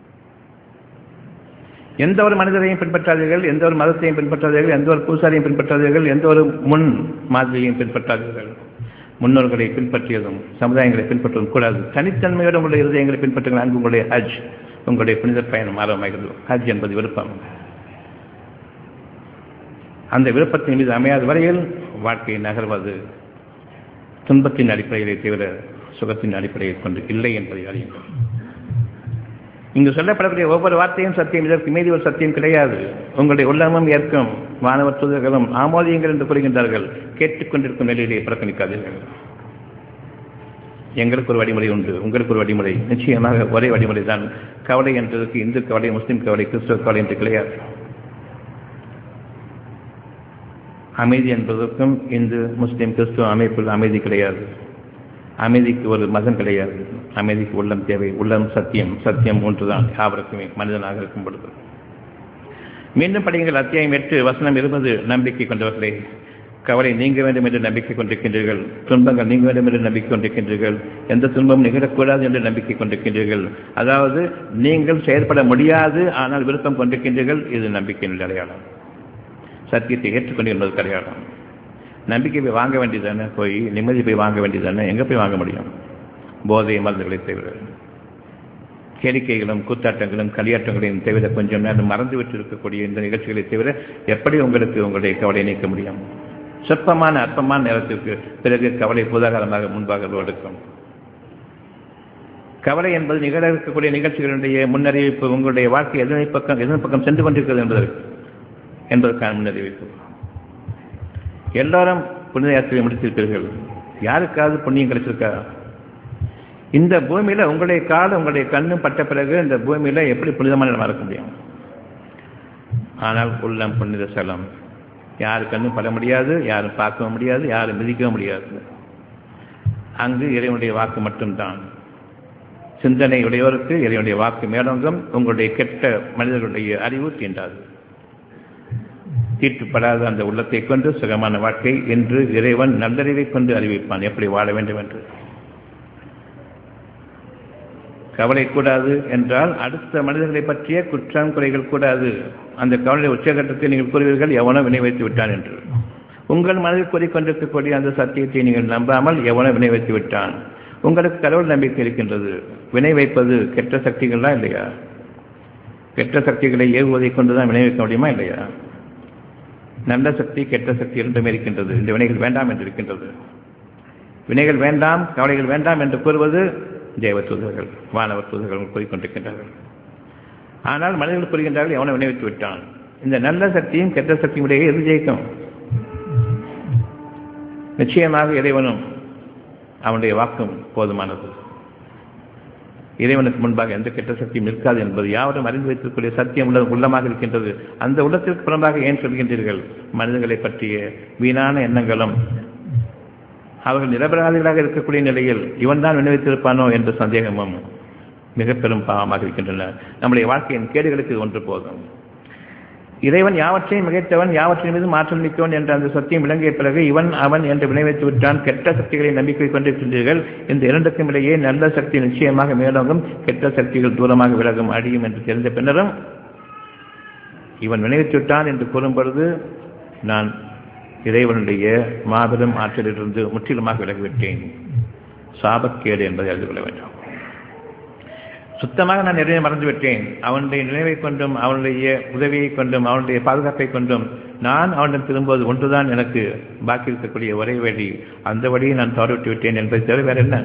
எந்த ஒரு மனிதரையும் பின்பற்றாதீர்கள், எந்த ஒரு மதத்தையும் பின்பற்றாதீர்கள், எந்த ஒரு பூசாரியும் பின்பற்றாதீர்கள், எந்த ஒரு முன் மாதிரியையும் பின்பற்றாதீர்கள். முன்னோர்களை பின்பற்றியதும் சமுதாயங்களை பின்பற்றதும் கூடாது. தனித்தன்மையோடு உங்களுடைய இருதயங்களை பின்பற்றுங்கள். அங்கு உங்களுடைய ஹஜ், உங்களுடைய புனித பயணம் ஆரம்பமாகிறது. ஹஜ் என்பது விருப்பம். அந்த விருப்பத்தின் மீது அமையாத வரையில் வாழ்க்கையை நகர்வது துன்பத்தின் அடிப்படையிலே தவிர சுகத்தின் அடிப்படையை கொண்டு இல்லை என்பதை அறியுங்கள். இங்கு சொல்லப்படக்கூடிய ஒவ்வொரு வார்த்தையும் சத்தியம். இதற்கு மீது ஒரு சத்தியம் கிடையாது. உங்களுடைய உள்ளமும் ஏற்கும். வானவர் தூதர்களும் ஆமோதியங்கள் என்று கூறுகின்றார்கள். கேட்டுக்கொண்டிருக்கும் நிலையிலே புறக்கணிக்காதீர்கள். எங்களுக்கு ஒரு வழிமுறை உண்டு, உங்களுக்கு ஒரு வழிமுறை. நிச்சயமாக ஒரே வழிமுறை தான். கவலை என்றதுக்கு இந்து கவலை, முஸ்லிம் கவலை, கிறிஸ்துவ கவலை என்று கிடையாது. அமைதி என்பதற்கும் இந்து முஸ்லிம் கிறிஸ்துவ அமைப்பில் அமைதி கிடையாது. அமைதிக்கு ஒரு மதம் கிடையாது. அமைதிக்கு உள்ளம் தேவை. உள்ளம் சத்தியம். சத்தியம் ஒன்றுதான் யாவருக்குமே, மனிதனாக இருக்கும் பொழுது. மீண்டும் படியுங்கள். அத்தியாயம் 8 வசனம் 20. நம்பிக்கை கொண்டவர்களே, கவலை நீங்க வேண்டும் என்று நம்பிக்கை கொண்டிருக்கின்றீர்கள். துன்பங்கள் நீங்க வேண்டும் என்று நம்பிக்கை கொண்டிருக்கின்றீர்கள். எந்த துன்பமும் நிகழக்கூடாது என்று நம்பிக்கை கொண்டிருக்கின்றீர்கள். அதாவது நீங்கள் செயல்பட முடியாது, ஆனால் விருப்பம் கொண்டிருக்கின்றீர்கள். இது நம்பிக்கையின் அடையாளம். சத்தியத்தை ஏற்றுக்கொண்டு என்பது அடையாளம். நம்பிக்கை போய் வாங்க வேண்டியதானே, போய் நிம்மதி போய் வாங்க வேண்டியதானே. எங்கே போய் வாங்க முடியும்? போதை மருந்துகளை தவிர, கேளிக்கைகளும் கூத்தாட்டங்களும் களியாட்டங்களையும் தவிர, கொஞ்சம் நேரம் மறந்துவிட்டு இருக்கக்கூடிய இந்த நிகழ்ச்சிகளை தவிர எப்படி உங்களுக்கு உங்களுடைய கவலையை நீக்க முடியும்? சொற்பமான அற்பமான நேரத்திற்கு பிறகு கவலை பூதாகாரமாக முன்பாக எடுக்கும். கவலை என்பது நிகழ இருக்கக்கூடிய நிகழ்ச்சிகளுடைய முன்னறிவிப்பு. உங்களுடைய வாழ்க்கை எதனை பக்கம் சென்று கொண்டிருக்கிறது என்பதற்கான முன்னறிவிப்பு. எல்லாரும் புனித யாத்திரையை முடித்திருப்பீர்கள். யாருக்காவது புண்ணியம் கிடைச்சிருக்கா? இந்த பூமியில உங்களுடைய காலம் உங்களுடைய கண்ணும் பட்ட பிறகு இந்த பூமியில எப்படி புனிதமான இடமா இருக்க முடியும்? ஆனால் உள்ளம் புனித ஸ்தலம். யாரு கண்ணும் பட முடியாது, யாரும் பார்க்கவும் முடியாது, யாரும் மிதிக்கவும் முடியாது. அங்கு இறைவனுடைய வாக்கு மட்டும்தான். சிந்தனை உடையோருக்கு இறைவனுடைய வாக்கு மேலோங்கும். உங்களுடைய கெட்ட மனிதர்களுடைய அறிவு தீண்டாது. தீட்டுப்படாத அந்த உள்ளத்தை கொண்டு சுகமான வாழ்க்கை என்று இறைவன் நல்லறிவை கொண்டு அறிவிப்பான் எப்படி வாழ வேண்டும் என்று. கவலை கூடாது என்றால் அடுத்த மனிதர்களை பற்றிய குற்றம் குறைகள் கூடாது. அந்த கவலை உச்சகட்டத்தில் நீங்கள் கூறுவீர்கள், எவனோ வினை வைத்து விட்டான் என்று. உங்கள் மனதில் கூறிக்கொண்டிருக்கக்கூடிய அந்த சத்தியத்தை நீங்கள் நம்பாமல் எவனோ வினை வைத்து விட்டான். உங்களுக்கு கடவுள் நம்பிக்கை இருக்கின்றது. வினை வைப்பது கெட்ட சக்திகள்லாம் இல்லையா? கெட்ட சக்திகளை ஏவுவதை கொண்டுதான் வினை வைக்க முடியுமா இல்லையா? நல்ல சக்தி கெட்ட சக்தி இரண்டுமே இருக்கின்றது. இந்த வினைகள் வேண்டாம் என்று இருக்கின்றது. வினைகள் வேண்டாம், கவலைகள் வேண்டாம் என்று கூறுவது தேவ தூதர்கள், வானவர் தூதர்கள் கூறிக்கொண்டிருக்கின்றார்கள். ஆனால் மனிதர்கள் கூறுகின்றார்கள், எவனை வினைவித்து விட்டான். இந்த நல்ல சக்தியும் கெட்ட சக்தியும் இடையே எது ஜெயிக்கும்? நிச்சயமாக இறைவனும் அவனுடைய வாக்கும் போதுமானது. இறைவனுக்கு முன்பாக எந்த கெட்ட சக்தியும் நிற்காது என்பது யாவரும் அறிந்து வைத்திருக்கக்கூடிய சத்தியம் உள்ளமாக இருக்கின்றது. அந்த உள்ளத்திற்கு புறம்பாக ஏன் சொல்கின்றீர்கள்? மனிதர்களை பற்றிய வீணான எண்ணங்களும் அவர்கள் நிரபராதிகளாக இருக்கக்கூடிய நிலையில் இவன் தான் விளைவித்திருப்பானோ என்ற சந்தேகமும் மிக பெரும் பாவமாக இருக்கின்றன. நம்முடைய வாழ்க்கையின் கேடுகளுக்கு ஒன்று போதும். இறைவன் யாவற்றையும் மிகைத்தவன், யாவற்றின் மீது மாற்றம் மிக்கவன் என்ற அந்த சத்தியம் விளங்கிய பிறகு இவன் அவன் என்று வினைவைத்து விட்டான். கெட்ட சக்திகளை நம்பிக்கை கொண்டிருக்கின்றீர்கள். இந்த இரண்டுக்கும் இடையே நல்ல சக்தி நிச்சயமாக மேலோங்கும், கெட்ட சக்திகள் தூரமாக விலகும், அழியும் என்று தெரிந்த பின்னரும் இவன் வினைவைத்து விட்டான் என்று கூறும் பொழுது நான் இறைவனுடைய மாபெரும் ஆற்றலிலிருந்து முற்றிலுமாக விலகிவிட்டேன். சாபக்கேடு என்பதை அறிந்து கொள்ள வேண்டும். சுத்தமாக நான் நிறைய மறந்துவிட்டேன். அவனுடைய நினைவை கொண்டும் அவனுடைய உதவியை கொண்டும் அவனுடைய பாதுகாப்பை கொண்டும் நான் அவனிடம் திரும்புவது ஒன்றுதான் எனக்கு பாக்கி இருக்கக்கூடிய ஒரே வழி. அந்த வழியை நான் தவறிவிட்டு விட்டேன் என்பதை தவிர வேற என்ன?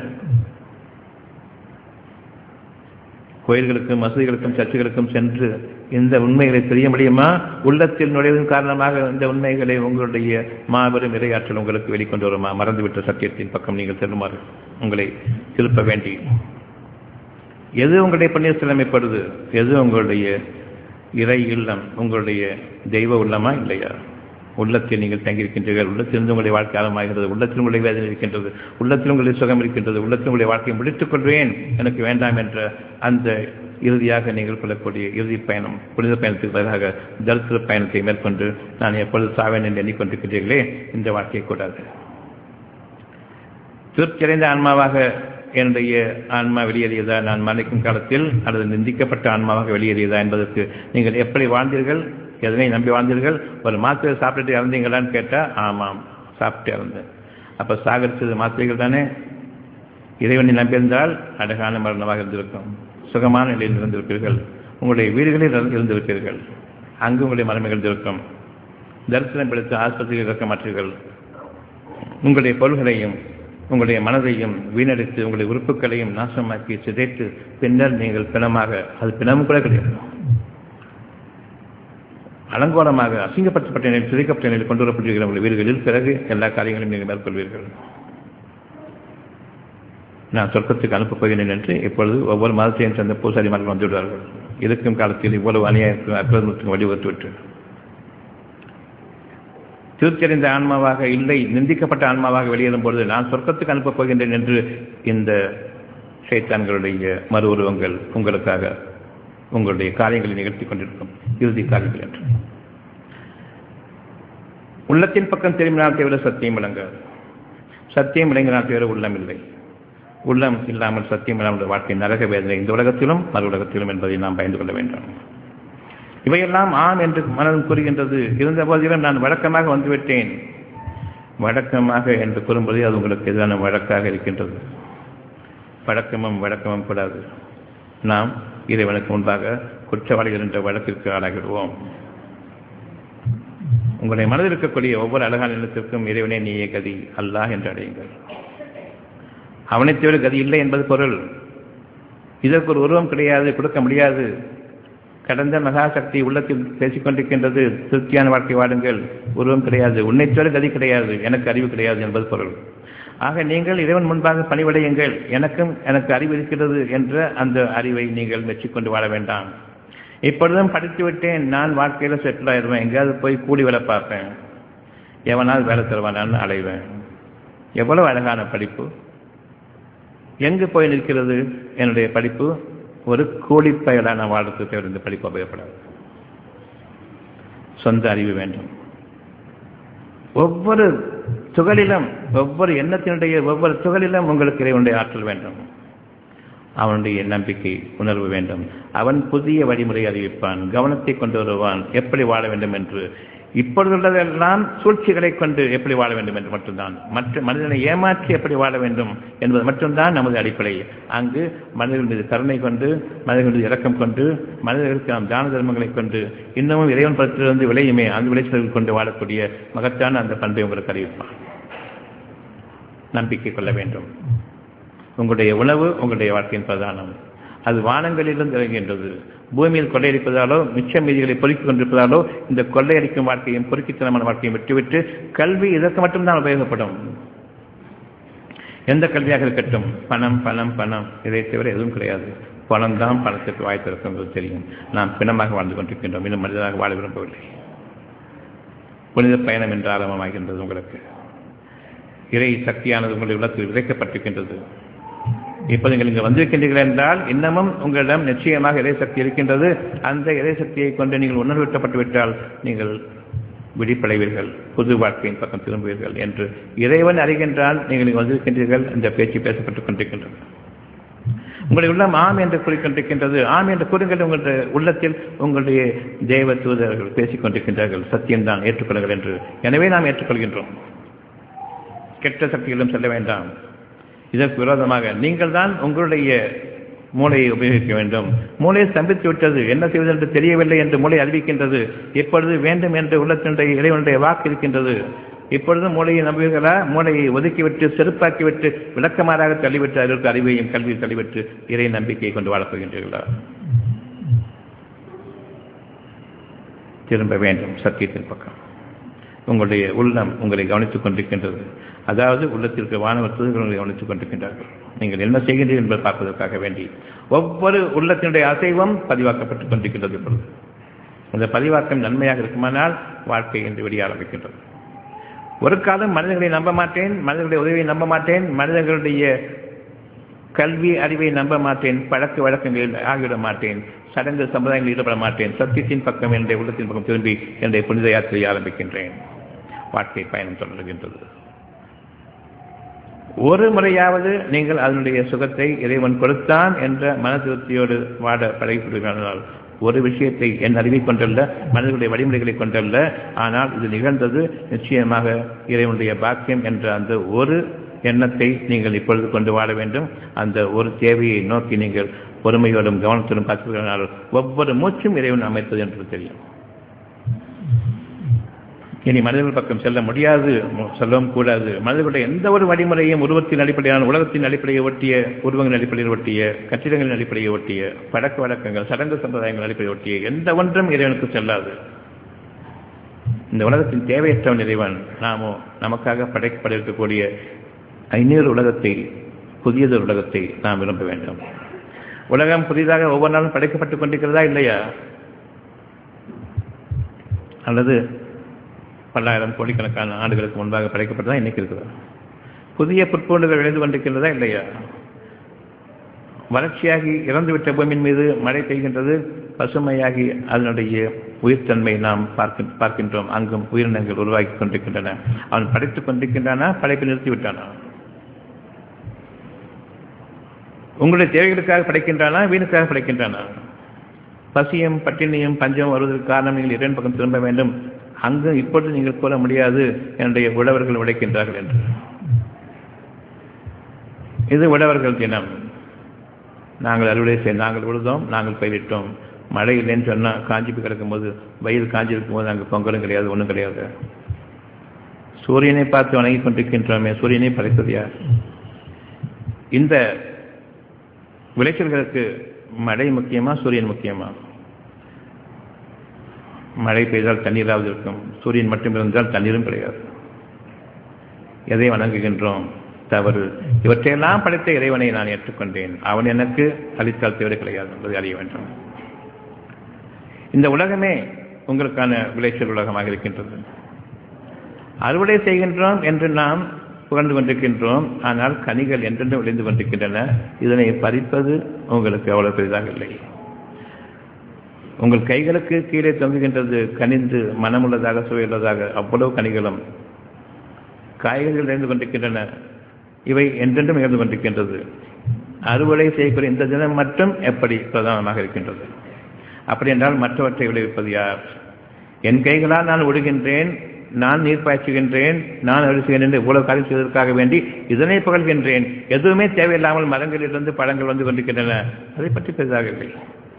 கோயில்களுக்கும் மசூதிகளுக்கும் சர்ச்சுகளுக்கும் சென்று இந்த உண்மைகளை தெரிய முடியுமா? உள்ளத்தில் நுழைவதன் காரணமாக இந்த உண்மைகளை உங்களுடைய மாபெரும் இறையாற்றல் உங்களுக்கு வெளிக்கொண்டு வருமா? மறந்துவிட்ட சத்தியத்தின் பக்கம் நீங்கள் செல்லுமாறு உங்களை திருப்ப வேண்டி, எது உங்களுடைய பன்னீர் சிலமைப்படுது, எது உங்களுடைய இறை இல்லம், உங்களுடைய தெய்வ உள்ளமா இல்லையா? உள்ளத்தில் நீங்கள் தங்கியிருக்கின்றீர்கள். உள்ளத்திலிருந்து உங்களுடைய வாழ்க்கை ஆரம்பமாகிறது. உள்ளத்தில் உங்களுடைய வேதனை இருக்கின்றது. உள்ளத்தில் உங்களுடைய சுகம் இருக்கின்றது. உள்ளத்தில் உங்களுடைய வாழ்க்கையை முடித்துக் கொள்வேன், எனக்கு வேண்டாம் என்ற அந்த இறுதியாக நீங்கள் கொள்ளக்கூடிய இறுதி பயணம், புனித பயணத்துக்கு பதிலாக தரித்திர பயணத்தை மேற்கொண்டு நான் எப்பொழுது சாவேன் என்று எண்ணிக்கொண்டிருக்கிறீர்களே, இந்த வாழ்க்கையை கூடாது. திருப்தியடைந்த ஆன்மாவாக என்னுடைய ஆன்மா வெளியேறியதா, நான் மறைக்கும் காலத்தில் அல்லது நிந்திக்கப்பட்ட ஆன்மாவாக வெளியேறியதா என்பதற்கு நீங்கள் எப்படி வாழ்ந்தீர்கள், எதனை நம்பி வாழ்ந்தீர்கள்? ஒரு மாத்திரை சாப்பிட்டுட்டு இறந்தீங்களான்னு கேட்டால் ஆமாம், சாப்பிட்டு இறந்தேன். அப்போ சாகரித்தது மாத்திரைகள் தானே. இறைவனை நம்பியிருந்தால் அழகான மரணமாக இருந்திருக்கும், சுகமான நிலையில் இருந்திருப்பீர்கள், உங்களுடைய வீடுகளில் இருந்திருப்பீர்கள், அங்கு உங்களுடைய மரணம் நிகழ்ந்திருக்கும். தரிசனம் பிடித்து ஆஸ்பத்திரியில் இருக்க மாட்டீர்கள். உங்களுடைய பொருள்களையும் உங்களுடைய மனதையும் வீணடித்து உங்களுடைய உறுப்புகளையும் நாசமாக்கி சிதைத்து பின்னர் நீங்கள் பிணமாக, அது பிணமும் கூட கிடையாது, அலங்கோலமாக அசிங்கப்படுத்தப்பட்ட நிலையில் சிதைக்கப்பட்ட நிலையில் கொண்டு வரப்பட்டிருக்கிற உங்கள் வீடுகளில் பிறகு எல்லா காரியங்களையும் நீங்கள் மேற்கொள்வீர்கள். நான் சொர்க்கத்துக்கு அனுப்பப் போகிறேன் என்று இப்பொழுது ஒவ்வொரு மாதத்தையும் சேர்ந்த பூசாரிமார்கள் வந்துவிடுவார்கள். இருக்கும் காலத்தில் இவ்வளவு அநியாயத்துக்கு அக்கிரமத்துக்கு வழிவகுத்துவிட்டு திருச்சறிந்த ஆன்மாவாக இல்லை, நிந்திக்கப்பட்ட ஆன்மாவாக வெளியேறும் பொழுது நான் சொர்க்கத்துக்கு அனுப்பப் போகின்றேன் என்று இந்த ஷைத்தான்களுடைய மறு உருவங்கள் உங்களுக்காக உங்களுடைய காரியங்களை நிகழ்த்தி கொண்டிருக்கும் இறுதி காரியங்கள் என்று உள்ளத்தின் பக்கம் திரும்பினால் தவிர சத்தியம் விளங்காது. சத்தியம் விளங்கினால் தவிர உள்ளம் இல்லை. உள்ளம் இல்லாமல் சத்தியம் இல்லாமல் வாழ்க்கை நரக வேதனை இந்த உலகத்திலும் மறு உலகத்திலும் என்பதை நாம் பயந்து கொள்ள வேண்டும். இவையெல்லாம் ஆம் என்று மனதும் கூறுகின்றது. இருந்த போதிலும் நான் வழக்கமாக வந்துவிட்டேன். வழக்கமாக என்று கூறும்போது அது உங்களுக்கு எதிரான வழக்காக இருக்கின்றது. வழக்கமும் கூடாது. நாம் இறைவனுக்கு முன்பாக குற்றவாளிகள் என்ற வழக்கிற்கு ஆளாகிடுவோம். உங்களுடைய மனதில் இருக்கக்கூடிய ஒவ்வொரு அழகான நிலத்திற்கும் இறைவனே நீயே கதி, அல்லாஹ் என்று அடையுங்கள். அவனை தவிர கதி இல்லை என்பது பொருள். இதற்கு ஒரு உருவம் கிடையாது, கொடுக்க முடியாது. கடந்த மகாசக்தி உள்ளத்தில் பேசிக்கொண்டிருக்கின்றது. திருப்தியான வாழ்க்கை வாடுங்கள், உருவம் கிடையாது, உன்னை தவிர கதி கிடையாது, எனக்கு அறிவு கிடையாது என்பது பொருள். ஆக நீங்கள் இறைவன் முன்பாக பணிவடையுங்கள். எனக்கு அறிவு இருக்கிறது என்ற அந்த அறிவை நீங்கள் மெச்சிக்கொண்டு வாழ வேண்டாம். இப்பொழுதும் படித்து விட்டேன், நான் வாழ்க்கையில் செட்டில் ஆயிடுவேன், எங்கேயாவது போய் கூலி வேலை பார்ப்பேன், எவனால் வேலை தருவானான்னு அலைவேன். எவ்வளவு அழகான படிப்பு! எங்கு போய் நிற்கிறது என்னுடைய படிப்பு? ஒரு கூலிப்பயலான வாழ்க்கை தவிர இந்த படிப்பு உபயோகப்படாது. சொந்த அறிவு வேண்டும். ஒவ்வொரு துகளிலும், ஒவ்வொரு எண்ணத்தினுடைய ஒவ்வொரு துகளிலும் உங்களுக்கு இறைவனுடைய ஆற்றல் வேண்டும். அவனுடைய நம்பிக்கை உணர்வு வேண்டும். அவன் புதிய வழிமுறை அறிவிப்பான், கவனத்தை கொண்டு வருவான், எப்படி வாழ வேண்டும் என்று. இப்பொழுதுள்ளதெல்லாம் சூழ்ச்சிகளை கொண்டு எப்படி வாழ வேண்டும் என்று மட்டும்தான். மற்ற மனிதனை ஏமாற்றி எப்படி வாழ வேண்டும் என்பது மட்டும்தான் நமது அடிப்படை. அங்கு மனிதர்கள் மீது கருணை கொண்டு, மனிதர்கள் மீது இரக்கம் கொண்டு, மனிதர்களுக்கு நாம் தான தர்மங்களை கொண்டு, இன்னமும் இறைவன் படத்திலிருந்து விளையுமே அந்த விளைச்சல்கள் கொண்டு வாழக்கூடிய மகத்தான அந்த பண்பை உங்களுக்கு அறிவிப்பான். நம்பிக்கை கொள்ள வேண்டும். உங்களுடைய உணவு உங்களுடைய வாழ்க்கையின் பிரதானம். அது வானங்களிலிருந்து இறங்குகின்றது. பூமியில் கொள்ளையடிப்பதாலோ மிச்ச மீதிகளை பொறுக்கிக் கொண்டிருப்பதாலோ இந்த கொள்ளையடிக்கும் வாழ்க்கையும் பொறுக்கித்தனமான வாழ்க்கையும் விட்டுவிட்டு கல்வி இதற்கு மட்டும்தான் உபயோகப்படும். எந்த கல்வியாக இருக்கட்டும், பணம் பணம் பணம், இதை தவிர எதுவும் கிடையாது. பணம் தான் பணத்திற்கு வாய்த்திருக்கும் என்பது தெரியும். நாம் பிணமாக வாழ்ந்து கொண்டிருக்கின்றோம், இன்னும் மனிதனாக வாழ விரும்பவில்லை. புனித பயணம் என்று ஆரம்பமாகின்றது. உங்களுக்கு இறை சக்தியானது உங்களுடைய உள்ளத்தில் விதைக்கப்பட்டிருக்கின்றது. இப்போ நீங்கள் இங்கே வந்திருக்கின்றீர்கள் என்றால் இன்னமும் உங்களிடம் நிச்சயமாக இறைசக்தி இருக்கின்றது. அந்த இறைசக்தியை கொண்டு நீங்கள் உணர்வூட்டப்பட்டு விட்டால் நீங்கள் விழிப்படைவீர்கள், புது வாழ்க்கையின் பக்கம் திரும்புவீர்கள் என்று இறைவன் அறிகின்றால் நீங்கள் இங்கே வந்திருக்கின்றீர்கள். இந்த பேச்சு பேசப்பட்டுக் கொண்டிருக்கின்றது. உங்களுடைய உள்ளம் ஆம் என்று கூறிக்கொண்டிருக்கின்றது. ஆம் என்று கூறுங்கள். உங்களுடைய உள்ளத்தில் உங்களுடைய தேவ தூதர்கள் பேசிக் கொண்டிருக்கின்றார்கள். சத்தியம்தான், ஏற்றுக்கொள்ளுங்கள் என்று. எனவே நாம் ஏற்றுக்கொள்கின்றோம். கெட்ட சக்திகளும் செல்ல வேண்டாம். இதற்கு விரோதமாக நீங்கள் தான் உங்களுடைய மூளையை உபயோகிக்க வேண்டும். மூளையை ஸ்தம்பித்து விட்டது, என்ன செய்வது என்று தெரியவில்லை என்று மூளை அறிவிக்கின்றது. எப்பொழுது வேண்டும் என்று உள்ளத்தினுடைய இறைவனுடைய வாக்கு இருக்கின்றது. இப்பொழுது மூளையை நம்புவீர்களா? மூளையை ஒதுக்கிவிட்டு செருப்பாக்கிவிட்டு விளக்கமாறாக தள்ளிவிட்டு அதற்கு அறிவையும் கல்வியை தள்ளிவிட்டு இறை நம்பிக்கையை கொண்டு வாழப்போகின்றீர்களா? திரும்ப வேண்டும் சத்தியத்தின் பக்கம். உங்களுடைய உள்ளம் உங்களை கவனித்துக் கொண்டிருக்கின்றது. அதாவது உள்ளத்திற்கு வானவர் தூதர்களை கவனித்துக் கொண்டிருக்கின்றார்கள். நீங்கள் என்ன செய்கின்றீர்கள் என்பதை பார்ப்பதற்காக வேண்டி ஒவ்வொரு உள்ளத்தினுடைய அசைவும் பதிவாக்கப்பட்டுக் கொண்டிருக்கின்றது. இப்பொழுது அந்த பதிவாக்கம் நன்மையாக இருக்குமானால் வாழ்க்கை என்று வெளிய ஆரம்பிக்கின்றது. ஒரு காலம் மனிதர்களை நம்ப மாட்டேன், மனிதர்களுடைய உதவியை நம்ப மாட்டேன், மனிதர்களுடைய கல்வி அறிவை நம்ப மாட்டேன், பழக்க வழக்கங்களில் ஆகிவிட மாட்டேன், சடங்கு சமுதாயங்களில் ஈடுபட மாட்டேன். சத்தியத்தின் பக்கம் என்னுடைய உள்ளத்தின் பக்கம் திரும்பி என்னுடைய புனித யாத்திரையை ஆரம்பிக்கின்றேன். வாழ்க்கை பயணம் தொடர்கின்றது. ஒரு முறையாவது நீங்கள் அதனுடைய சுகத்தை இறைவன் கொடுத்தான் என்ற மன திருப்தியோடு வாட பழகிவிடுகிறார்கள். ஒரு விஷயத்தை என் அறிவை கொண்டல்ல, மனிதர்களுடைய வழிமுறைகளை கொண்டல்ல, ஆனால் இது நிகழ்ந்தது நிச்சயமாக இறைவனுடைய பாக்கியம் என்ற அந்த ஒரு எண்ணத்தை நீங்கள் இப்பொழுது கொண்டு வாழ வேண்டும். அந்த ஒரு தேவையை நோக்கி நீங்கள் பொறுமையோடும் கவனத்தோடும் பார்த்துவிட்டால் ஒவ்வொரு மூச்சும் இறைவன் அமைத்தது என்று தெரியும். இனி மனிதர்கள் பக்கம் செல்ல முடியாது, செல்லவும் கூடாது. மனிதர்களுடைய எந்த ஒரு வழிமுறையும் உருவத்தின் அடிப்படையான உலகத்தின் அடிப்படையை ஒட்டிய, உருவங்களின் அடிப்படையில் ஒட்டிய, கட்டிடங்களின் அடிப்படையை ஒட்டிய, பழக்க வழக்கங்கள் சடங்கு சம்பிரதாயங்கள் அடிப்படையை ஒட்டிய எந்த ஒன்றும் இறைவனுக்கு செல்லாது. இந்த உலகத்தின் தேவையற்றவன் இறைவன். நாமோ நமக்காக படைக்கப்பட இருக்கக்கூடிய ஐநூறு உலகத்தை, புதியதொரு உலகத்தை நாம் விரும்ப வேண்டும். உலகம் புதிதாக ஒவ்வொரு நாளும் படைக்கப்பட்டுக் கொண்டிருக்கிறதா இல்லையா? அல்லது பல்லாயிரம் கோடிக்கணக்கான ஆண்டுகளுக்கு முன்பாக படைக்கப்பட்டதா இன்னைக்கு இருக்கிறதா? புதிய புற்பூண்டுகள் விளைந்து கொண்டிருக்கின்றதா இல்லையா? வறட்சியாகி இறந்துவிட்ட பூமியின் மீது மழை பெய்கின்றது, பசுமையாகி அதனுடைய உயிர்த்தன்மை நாம் பார்க்கின்றோம். அங்கும் உயிரினங்கள் உருவாக்கி கொண்டிருக்கின்றன. அவன் படைத்துக் கொண்டிருக்கின்றானா? படைப்பை நிறுத்திவிட்டானா? உங்களுடைய தேவைகளுக்காக படைக்கின்றானா? வீணுக்காக படைக்கின்றானா? பசியும் பட்டினியும் பஞ்சம் வருவதற்கு காரணம் நீங்கள் இறைவன் பக்கம் திரும்ப வேண்டும். அங்கு இப்பொழுது நீங்கள் கூற முடியாது என்னுடைய உழவர்கள் உழைக்கின்றார்கள் என்று. இது உழவர்கள் தினம். நாங்கள் அறுவடை செய்ய, நாங்கள் உழுதோம், நாங்கள் பயிரிட்டோம். மழை இல்லைன்னு சொன்னால் காஞ்சி போய் கிடக்கும் போது, வெயில் காஞ்சி இருக்கும் போது நாங்கள் பொங்கலும் கிடையாது, ஒன்றும் கிடையாது. சூரியனை பார்த்து வணங்கி கொண்டிருக்கின்றோமே, சூரியனை படைத்தது யார்? இந்த விளைச்சல்களுக்கு மழை முக்கியமா, சூரியன் முக்கியமா? மழை பெய்தால் தண்ணீராவது இருக்கும், சூரியன் மட்டும் இருந்தால் தண்ணீரும் கிடையாது. எதை வணங்குகின்றோம்? தவறு. இவற்றையெல்லாம் படைத்த இறைவனை நான் ஏற்றுக்கொண்டேன், அவன் எனக்கு அளித்தால் தேவை கிடையாது என்பதை அறிய வேண்டும். இந்த உலகமே உங்களுக்கான விளைச்சல் உலகமாக இருக்கின்றது. அறுவடை செய்கின்றோம் என்று நாம் புகழ்ந்து கொண்டிருக்கின்றோம், ஆனால் கனிகள் என்றென்று விளைந்து கொண்டிருக்கின்றன. இதனை பறிப்பது உங்களுக்கு அவ்வளவு பெரிதாக இல்லை. உங்கள் கைகளுக்கு கீழே தொங்குகின்றது, கனிந்து மனமுள்ளதாக, சுவையுள்ளதாக அவ்வளவு கனிகளும். காய்கறிகள் இழந்து கொண்டிருக்கின்றன, இவை என்றென்றும் இழந்து கொண்டிருக்கின்றது. அறுவடை செய்யக்கூடிய இந்த தினம் மட்டும் எப்படி பிரதானமாக இருக்கின்றது? அப்படி என்றால் மற்றவற்றை விளைவிப்பது யார்? என் கைகளால் நான் ஒடுகின்றேன், நான் நீர் பாய்ச்சுகின்றேன், நான் அறுவடை செய்கின்றேன், இவ்வளவு காரியம் செய்வதற்காக வேண்டி இதனை புகழ்கின்றேன். எதுவுமே தேவையில்லாமல் மரங்களிலிருந்து பழங்கள் வந்து கொண்டிருக்கின்றன, அதை பற்றி பெரிதாக இல்லை.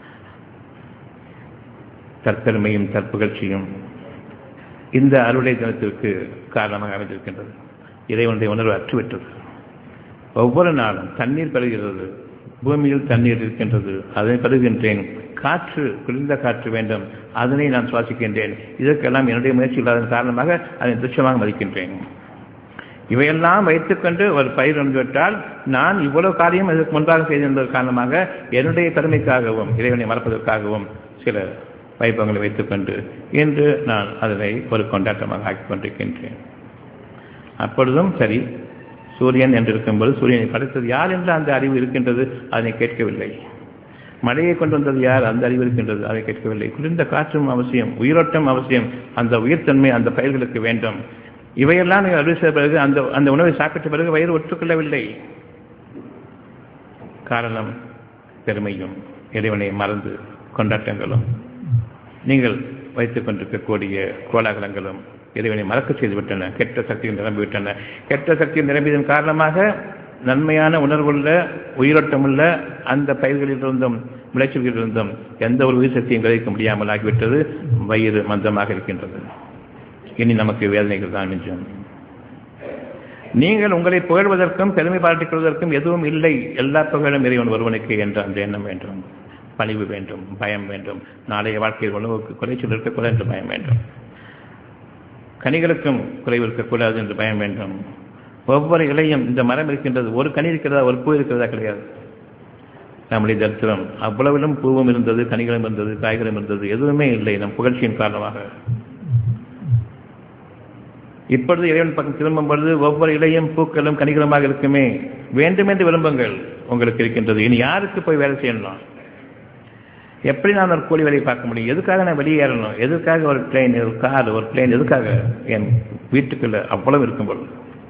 தற்பெருமையும் தற்புகழ்ச்சியும் இந்த அறுவடை தினத்திற்கு காரணமாக அமைந்திருக்கின்றது. இறைவனுடைய உணர்வு அற்றுவிட்டது. ஒவ்வொரு நாளும் தண்ணீர் பெறுகிறது, பூமியில் தண்ணீர் இருக்கின்றது, அதனை பெறுகின்றேன். காற்று, குளிர்ந்த காற்று வேண்டும், அதனை நான் சுவாசிக்கின்றேன். இதற்கெல்லாம் என்னுடைய முயற்சி இல்லாத காரணமாக அதை துச்சமாக மதிக்கின்றேன். இவையெல்லாம் வைத்துக்கொண்டு ஒரு பயிர் வந்துவிட்டால் நான் இவ்வளவு காரியம் இதற்கு முன்பாக செய்திருந்தது காரணமாக என்னுடைய பெருமைக்காகவும் இறைவனை மறப்பதற்காகவும் சில வைபவங்களை வைத்துக்கொண்டு இன்று நான் அதனை ஒரு கொண்டாட்டமாக ஆக்கிக் கொண்டிருக்கின்றேன். அப்பொழுதும் சரி, சூரியன் என்று இருக்கும்போது சூரியனை படைத்தது யார் என்று அந்த அறிவு இருக்கின்றது, அதனை கேட்கவில்லை. மழையை கொண்டு வந்தது யார், அந்த அறிவு இருக்கின்றது, அதை கேட்கவில்லை. குளிர்ந்த காற்றும் அவசியம், உயிரோட்டம் அவசியம், அந்த உயிர்த்தன்மை அந்த பயிர்களுக்கு வேண்டும். இவையெல்லாம் நீங்கள் அறிவு செய்த பிறகு அந்த உணவை சாப்பிட்ட பிறகு வயிறு ஒற்றுக்கொள்ளவில்லை. காரணம் பெருமையும் இறைவனை மறந்து கொண்டாட்டங்களும் நீங்கள் வைத்துக் கொண்டிருக்கக்கூடிய கோலாகலங்களும் இறைவனை மறக்க செய்துவிட்டன. கெட்ட சக்திகள் நிரம்பிவிட்டன. கெட்ட சக்திகள் நிரம்பியதன் காரணமாக நன்மையான உணர்வுள்ள உயிரோட்டமுள்ள அந்த பயிர்களிலிருந்தும் விளைச்சல்களிலிருந்தும் எந்த ஒரு உயிர் சக்தியும் கிடைக்க முடியாமல் ஆகிவிட்டது. வயிறு மந்தமாக இருக்கின்றது. இனி நமக்கு வேதனைகள் தான் மிஞ்சும். நீங்கள் உங்களை புகழ்வதற்கும் பெருமை பாராட்டிக் கொள்வதற்கும் எதுவும் இல்லை. எல்லா புகழும் இறைவன் ஒருவனுக்கு என்ற அந்த எண்ணம் வேண்டும். பணிவு வேண்டும், பயம் வேண்டும். நாளைய வாழ்க்கையில் உணவுக்கு குறைச்சல் இருக்கக்கூடாது என்று பயம் வேண்டும். கனிகளுக்கும் குறைவு இருக்கக்கூடாது என்று பயம் வேண்டும். ஒவ்வொரு இலையும் இந்த மரம் இருக்கின்றது, ஒரு கனி இருக்கிறதா, ஒரு பூ இருக்கிறதா கிடையாது. நம்முடைய தரித்திரம் அவ்வளவிலும் பூவும் இருந்தது, கனிகளும் இருந்தது, காய்களும் இருந்தது, எதுவுமே இல்லை நம் புகழ்ச்சியின் காரணமாக. இப்பொழுது இறைவன் பக்கம் திரும்பும் பொழுது ஒவ்வொரு இலையும் பூக்களும் கனிகளுமாக இருக்குமே, வேண்டுமென்று விரும்புங்கள் உங்களுக்கு இருக்கின்றது. இனி யாருக்கு போய் வேலை செய்யணும்? எப்படி நான் ஒரு கூலி வேலையை பார்க்க முடியும்? எதுக்காக நான் வெளியேறணும்? எதுக்காக ஒரு ட்ரெயின், ஒரு கார், ஒரு பிளேன் எதுக்காக? என் வீட்டுக்குள்ள அவ்வளவு இருக்கும்போது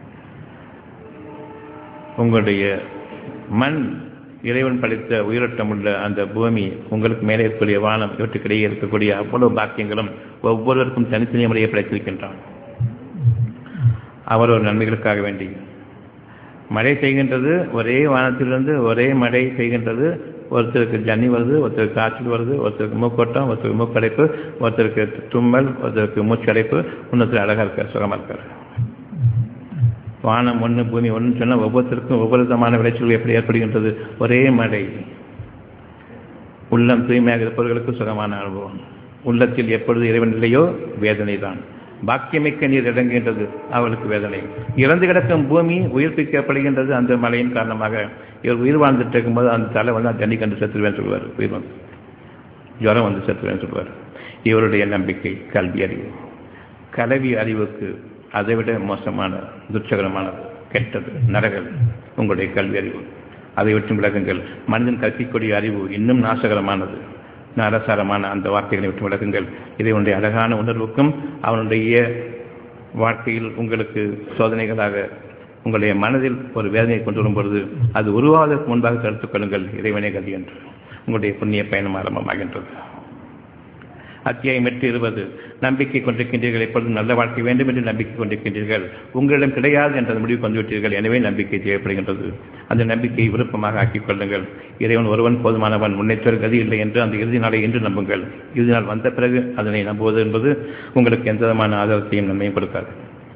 உங்களுடைய மண், இறைவன் படைத்த உயிரோட்டம் உள்ள அந்த பூமி, உங்களுக்கு மேலே இருக்கக்கூடிய வானம், இவற்றுக்கிடையே இருக்கக்கூடிய அவ்வளவு பாக்கியங்களும் ஒவ்வொருவருக்கும் தனித்தனி முறையை படைத்திருக்கின்றான். அவர் ஒரு நன்மைகளுக்காக வேண்டி மழை செய்கின்றது. ஒரே வானத்திலிருந்து ஒரே மழை செய்கின்றது. ஒருத்தருக்கு ஜன்னி வருது, ஒருத்தருக்கு காய்ச்சல் வருது, ஒருத்தருக்கு மூக்கோட்டம், ஒருத்தருக்கு மூக்கடைப்பு, ஒருத்தருக்கு தும்மல், ஒருத்தருக்கு மூச்சடைப்பு, இன்னொருத்தர் அழகா இருக்கார், சுகமா இருக்கார். வானம் ஒன்று, பூமி ஒன்று சொன்னால் ஒவ்வொருத்தருக்கும் ஒவ்வொரு விதமான விளைச்சல் எப்படி ஏற்படுகின்றது? ஒரே மழை. உள்ளம் தூய்மையாக இருப்பவர்களுக்கு சுகமான அனுபவம். உள்ளத்தில் எப்பொழுது இறைவன் இல்லையோ வேதனை தான். பாக்கியமிக்க நீர் இறங்குகின்றது, அவளுக்கு வேதனை. இறந்து கிடக்கும் பூமி உயிர்ப்பிக்கப்படுகின்றது அந்த மழையின் காரணமாக. இவர் உயிர் வாழ்ந்துட்டு இருக்கும்போது அந்த தலை வந்து தண்ணி கண்டு செத்துருவேன் சொல்லுவார். உயிர் வந்து ஜுரம் வந்து செத்துருவேன் சொல்லுவார். இவருடைய நம்பிக்கை கல்வி அறிவு. கல்வி அறிவுக்கு அதைவிட மோசமான, துச்சகரமானது, கெட்டது, நரகல் உங்களுடைய கல்வி அறிவு. அதை விட்டு விலகுங்கள். மனிதன் கற்பிக்கூடிய அறிவு இன்னும் நாசகரமானது, நாரசாரமான அந்த வார்த்தைகளை விட்டு விலகுங்கள். இதை அழகான உணர்வுக்கும் அவனுடைய வாழ்க்கையில் உங்களுக்கு சோதனைகளாக உங்களுடைய மனதில் ஒரு வேதனையை கொண்டு வரும் பொழுது அது உருவாவதற்கு முன்பாக தடுத்துக் கொள்ளுங்கள். இறைவனை கதி என்று உங்களுடைய புண்ணிய பயணம் ஆரம்பமாகின்றது. அத்தியாயம் 8:20. நம்பிக்கை கொண்டிருக்கின்றீர்கள், எப்பொழுதும் நல்ல வாழ்க்கை வேண்டும் என்று நம்பிக்கை கொண்டிருக்கின்றீர்கள். உங்களிடம் கிடையாது என்ற முடிவு வந்துவிட்டீர்கள். எனவே நம்பிக்கை தேவைப்படுகின்றது. அந்த நம்பிக்கையை விருப்பமாக ஆக்கிக் கொள்ளுங்கள். இறைவன் ஒருவன் போதுமானவன், முன்னேற்ற கதி இல்லை என்று அந்த இறுதி நாளை இன்று நம்புங்கள். இறுதி நாள் வந்த பிறகு அதனை நம்புவது என்பது உங்களுக்கு எந்த விதமான ஆதாரத்தையும் நன்மையும் கொடுக்காது.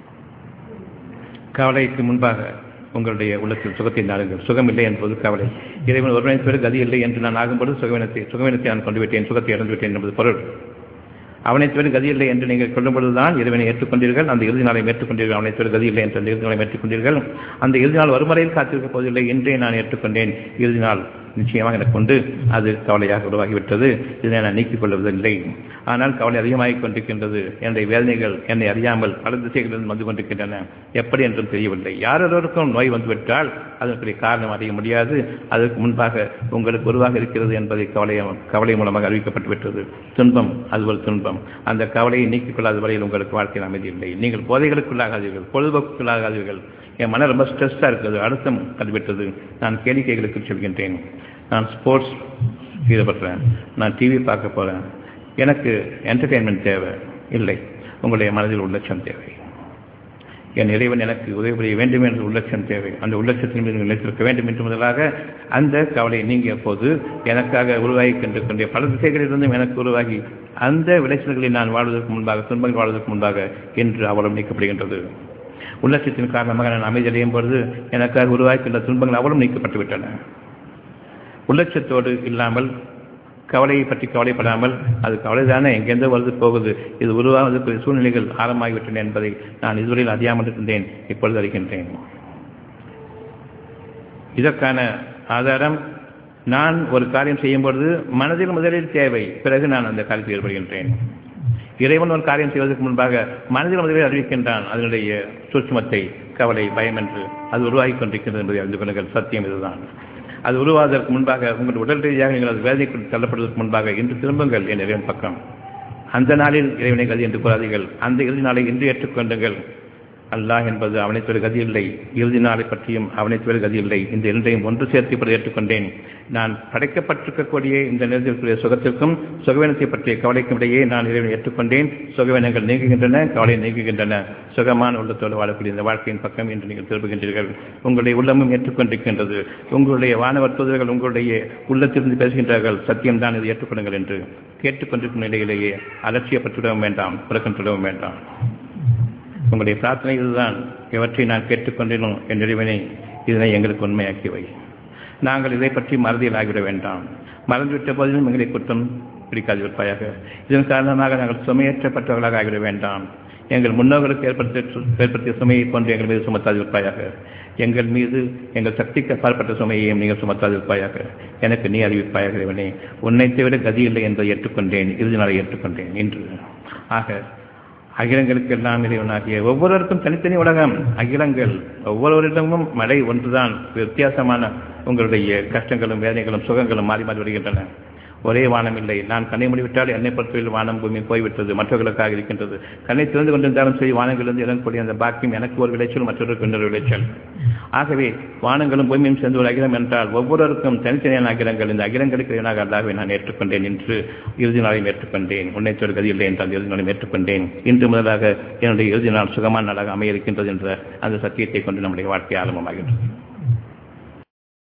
கவலைக்கு முன்பாக உங்களுடைய உள்ளத்தில் சுகத்தை நாடுங்கள். சுகம் இல்லை என்பது கவலை. இறைவன் ஒருவனை பிறகு கதி இல்லை என்று நான் ஆகும்போது சுகவீனத்தை நான் கொண்டு விட்டேன், சுகத்தை இழந்து விட்டேன் என்பது பொருள். அவனை தவிர கதி இல்லை என்று நீங்கள் கொள்ளும் பொழுதுதான் இறைவனை ஏற்றுக்கொண்டீர்கள். அந்த இறுதி நாளை ஏற்றுக்கொண்டீர்கள். அவனை தவிர கதி இல்லை என்று அந்த இறுதி நாளை ஏற்றுக்கொண்டீர்கள். அந்த இறுதி நாள் வறுமுறையில் காத்திருக்கப் போவதில்லை. இன்றே நான் ஏற்றுக்கொண்டேன். இறுதி நாள் நிச்சயமாக எனக்கு கொண்டு அது கவலையாக உருவாகிவிட்டது. இதனை நான் நீக்கிக் கொள்வதில்லை. ஆனால் கவலை அதிகமாகிக் கொண்டிருக்கின்றது. என்னுடைய வேதனைகள் என்னை அறியாமல் பல திசைகளில் வந்து கொண்டிருக்கின்றன. எப்படி என்றும் தெரியவில்லை. யாரொருவருக்கும் நோய் வந்துவிட்டால் அதற்குரிய காரணம் அறிய முடியாது. அதற்கு முன்பாக உங்களுக்கு உருவாக இருக்கிறது என்பதை கவலை மூலமாக அறிவிக்கப்பட்டுவிட்டது. துன்பம் அது ஒரு துன்பம். அந்த கவலையை நீக்கிக் கொள்ளாத வரையில் உங்களுக்கு வாழ்க்கையில் அமைதி இல்லை. நீங்கள் போதைகளுக்குள்ளாகாதீர்கள், பொழுதுபோக்குள்ளாகாதீர்கள். என் மன ரொம்ப ஸ்ட்ரெஸ்ஸாக இருக்கிறது, அழுத்தம் கல்விட்டது. நான் கேளிக்கைகளுக்கு சொல்கின்றேன், நான் ஸ்போர்ட்ஸ் ஈடுபடுறேன், நான் டிவி பார்க்க போகிறேன், எனக்கு என்டர்டெயின்மெண்ட் தேவை இல்லை. உங்களுடைய மனதில் உள்ளட்சம் தேவை. என் இறைவன் எனக்கு உதவி புரிய வேண்டும் என்று உள்ளட்சம் தேவை. அந்த உள்ளட்சத்தின் மீது நிலைத்திருக்க வேண்டும் என்று முதலாக அந்த கவலை நீங்கிய போது எனக்காக உருவாகி கொண்டிருக்கின்ற பல திசைகளிலிருந்தும் எனக்கு உருவாகி அந்த விளைச்சல்களை நான் வாழ்வதற்கு முன்பாக, துன்பங்கள் வாழ்வதற்கு முன்பாக என்று அவலம் நீக்கப்படுகின்றது. உள்ளட்சத்தின் காரணமாக நான் அமைதி அடையும் பொழுது எனக்காக உருவாக்கின்ற துன்பங்கள் அவலும் நீக்கப்பட்டுவிட்டன. உள்ளட்சத்தோடு இல்லாமல், கவலையை பற்றி கவலைப்படாமல், அது கவலைதானே எங்கெந்த வருது போகுது, இது உருவாவதற்குரிய சூழ்நிலைகள் ஆரம்பமாகிவிட்டன என்பதை நான் இதுவரையில் அறியாமல் இருக்கின்றேன், இப்பொழுது அறிகின்றேன். இதற்கான ஆதாரம், நான் ஒரு காரியம் செய்யும் பொழுது மனதில் முதலில் தேவை, பிறகு நான் அந்த காரியத்தில் ஈடுபடுகின்றேன். இறைவன் ஒரு காரியம் செய்வதற்கு முன்பாக மனதில் முதலில் அறிவிக்கின்றான் அதனுடைய சூட்சுமத்தை, கவலை, பயம் என்று அது உருவாகி கொண்டிருக்கிறது என்பதை அறிந்து கொள்ளுங்கள். சத்தியம் இதுதான். அது உருவாவதற்கு முன்பாக, உங்கள் உடல் ரீதியாக நீங்கள் அது வேதனைக்கு தள்ளப்படுவதற்கு முன்பாக இன்று திரும்புங்கள் என் இறைவன் பக்கம். அந்த நாளில் இறைவனை கதி என்று கூறாதீர்கள். அந்த இறுதி நாளை இன்று ஏற்றுக்கொண்டுங்கள். அல்லாஹ் என்பது அவனை தவிர கதி இல்லை. இறுதி நாளை பற்றியும் அவனை தவிர கதி இல்லை. இந்த இரண்டையும் ஒன்று சேர்த்து இப்படி ஏற்றுக்கொண்டேன். நான் படைக்கப்பட்டிருக்கக்கூடிய இந்த நேரத்திற்குரிய சுகத்திற்கும் சுகவீனத்தை பற்றிய கவலைக்கும் இடையே நான் இறைவனை ஏற்றுக்கொண்டேன். சுகவீனங்கள் நீங்குகின்றன, கவலை நீங்குகின்றன. சுகமான உள்ளத்தோடு வாழக்கூடிய இந்த வாழ்க்கையின் பக்கம் என்று நீங்கள் திரும்புகின்றீர்கள். உங்களுடைய உள்ளமும் ஏற்றுக்கொண்டிருக்கின்றது. உங்களுடைய வானவர் தூதர்கள் உங்களுடைய உள்ளத்திலிருந்து பேசுகின்றார்கள், சத்தியம்தான் இதை ஏற்றுக்கொள்ளுங்கள் என்று. கேட்டுக்கொண்டிருக்கும் நிலையிலேயே அலட்சியப்பட்டுவிடவும் வேண்டாம், புறக்கணித்துவிடவும் வேண்டாம். உங்களுடைய பிரார்த்தனை இதுதான். இவற்றை நான் கேட்டுக்கொண்டேனும் என் இறைவனை இதனை எங்களுக்கு உண்மையாக்கியவை. நாங்கள் இதை பற்றி மறதியில் ஆகிவிட வேண்டாம். மறந்துவிட்ட போதிலும் எங்களை குற்றம் பிடிக்காது இருப்பாயாக. இதன் காரணமாக நாங்கள் சுமையேற்றப்பட்டவர்களாக ஆகிவிட வேண்டாம். எங்கள் முன்னோர்களுக்கு ஏற்படுத்திய சுமையை கொண்டு எங்கள் மீது சுமத்தாது இருப்பாயாக. எங்கள் மீது எங்கள் சக்திக்கு அப்பாற்பட்ட சுமையையும் நீங்கள் சுமத்தாது இருப்பாயாக. எனக்கு நீ அறிவிப்பாயாக இறைவனே, உன்னை தவிர கதி இல்லை என்பதை ஏற்றுக்கொண்டேன். இறுதி நாளை ஏற்றுக்கொண்டேன் இன்று. ஆக அகிலங்களுக்கு எல்லாம் இறைவனாகிய ஒவ்வொருவருக்கும் தனித்தனி உலகம். அகிலங்கள் ஒவ்வொருவரிடமும் மழை ஒன்றுதான். வித்தியாசமான உங்களுடைய கஷ்டங்களும் வேதனைகளும் சுகங்களும் மாறி மாறி வருகின்றன. ஒரே வானம் இல்லை. நான் கண்ணை மூடிவிட்டால் என்னை பொறுத்தவரையில் வானம் பூமி போய்விட்டது, மற்றவர்களுக்காக இருக்கின்றது. கண்ணை திறந்து கொண்டிருந்தாலும் சரி, வானங்களிலிருந்து இறங்கக்கூடிய அந்த பாக்கியம் எனக்கு ஒரு விளைச்சல், மற்றவருக்கு இன்னொரு விளைச்சல். ஆகவே வானங்களும் பூமியும் சேர்ந்து ஒரு அகிலம் என்றால் ஒவ்வொருவருக்கும் தனித்தனியான அகிலங்கள். இந்த அகிலங்களுக்கு எதிராக அல்லாஹ்வை நான் ஏற்றுக்கொண்டேன் என்று இறுதி நாளையும் ஏற்றுக்கொண்டேன். உன்னை ஒரு கதி இல்லை என்றால் இறுதி நாளையும் ஏற்றுக்கொண்டேன். இன்று முதலாக என்னுடைய இறுதி நாள் சுகமான நாளாக அமைய இருக்கின்றது என்ற அந்த சத்தியத்தை கொண்டு நம்முடைய வாழ்க்கை ஆரம்பமாகின்றது.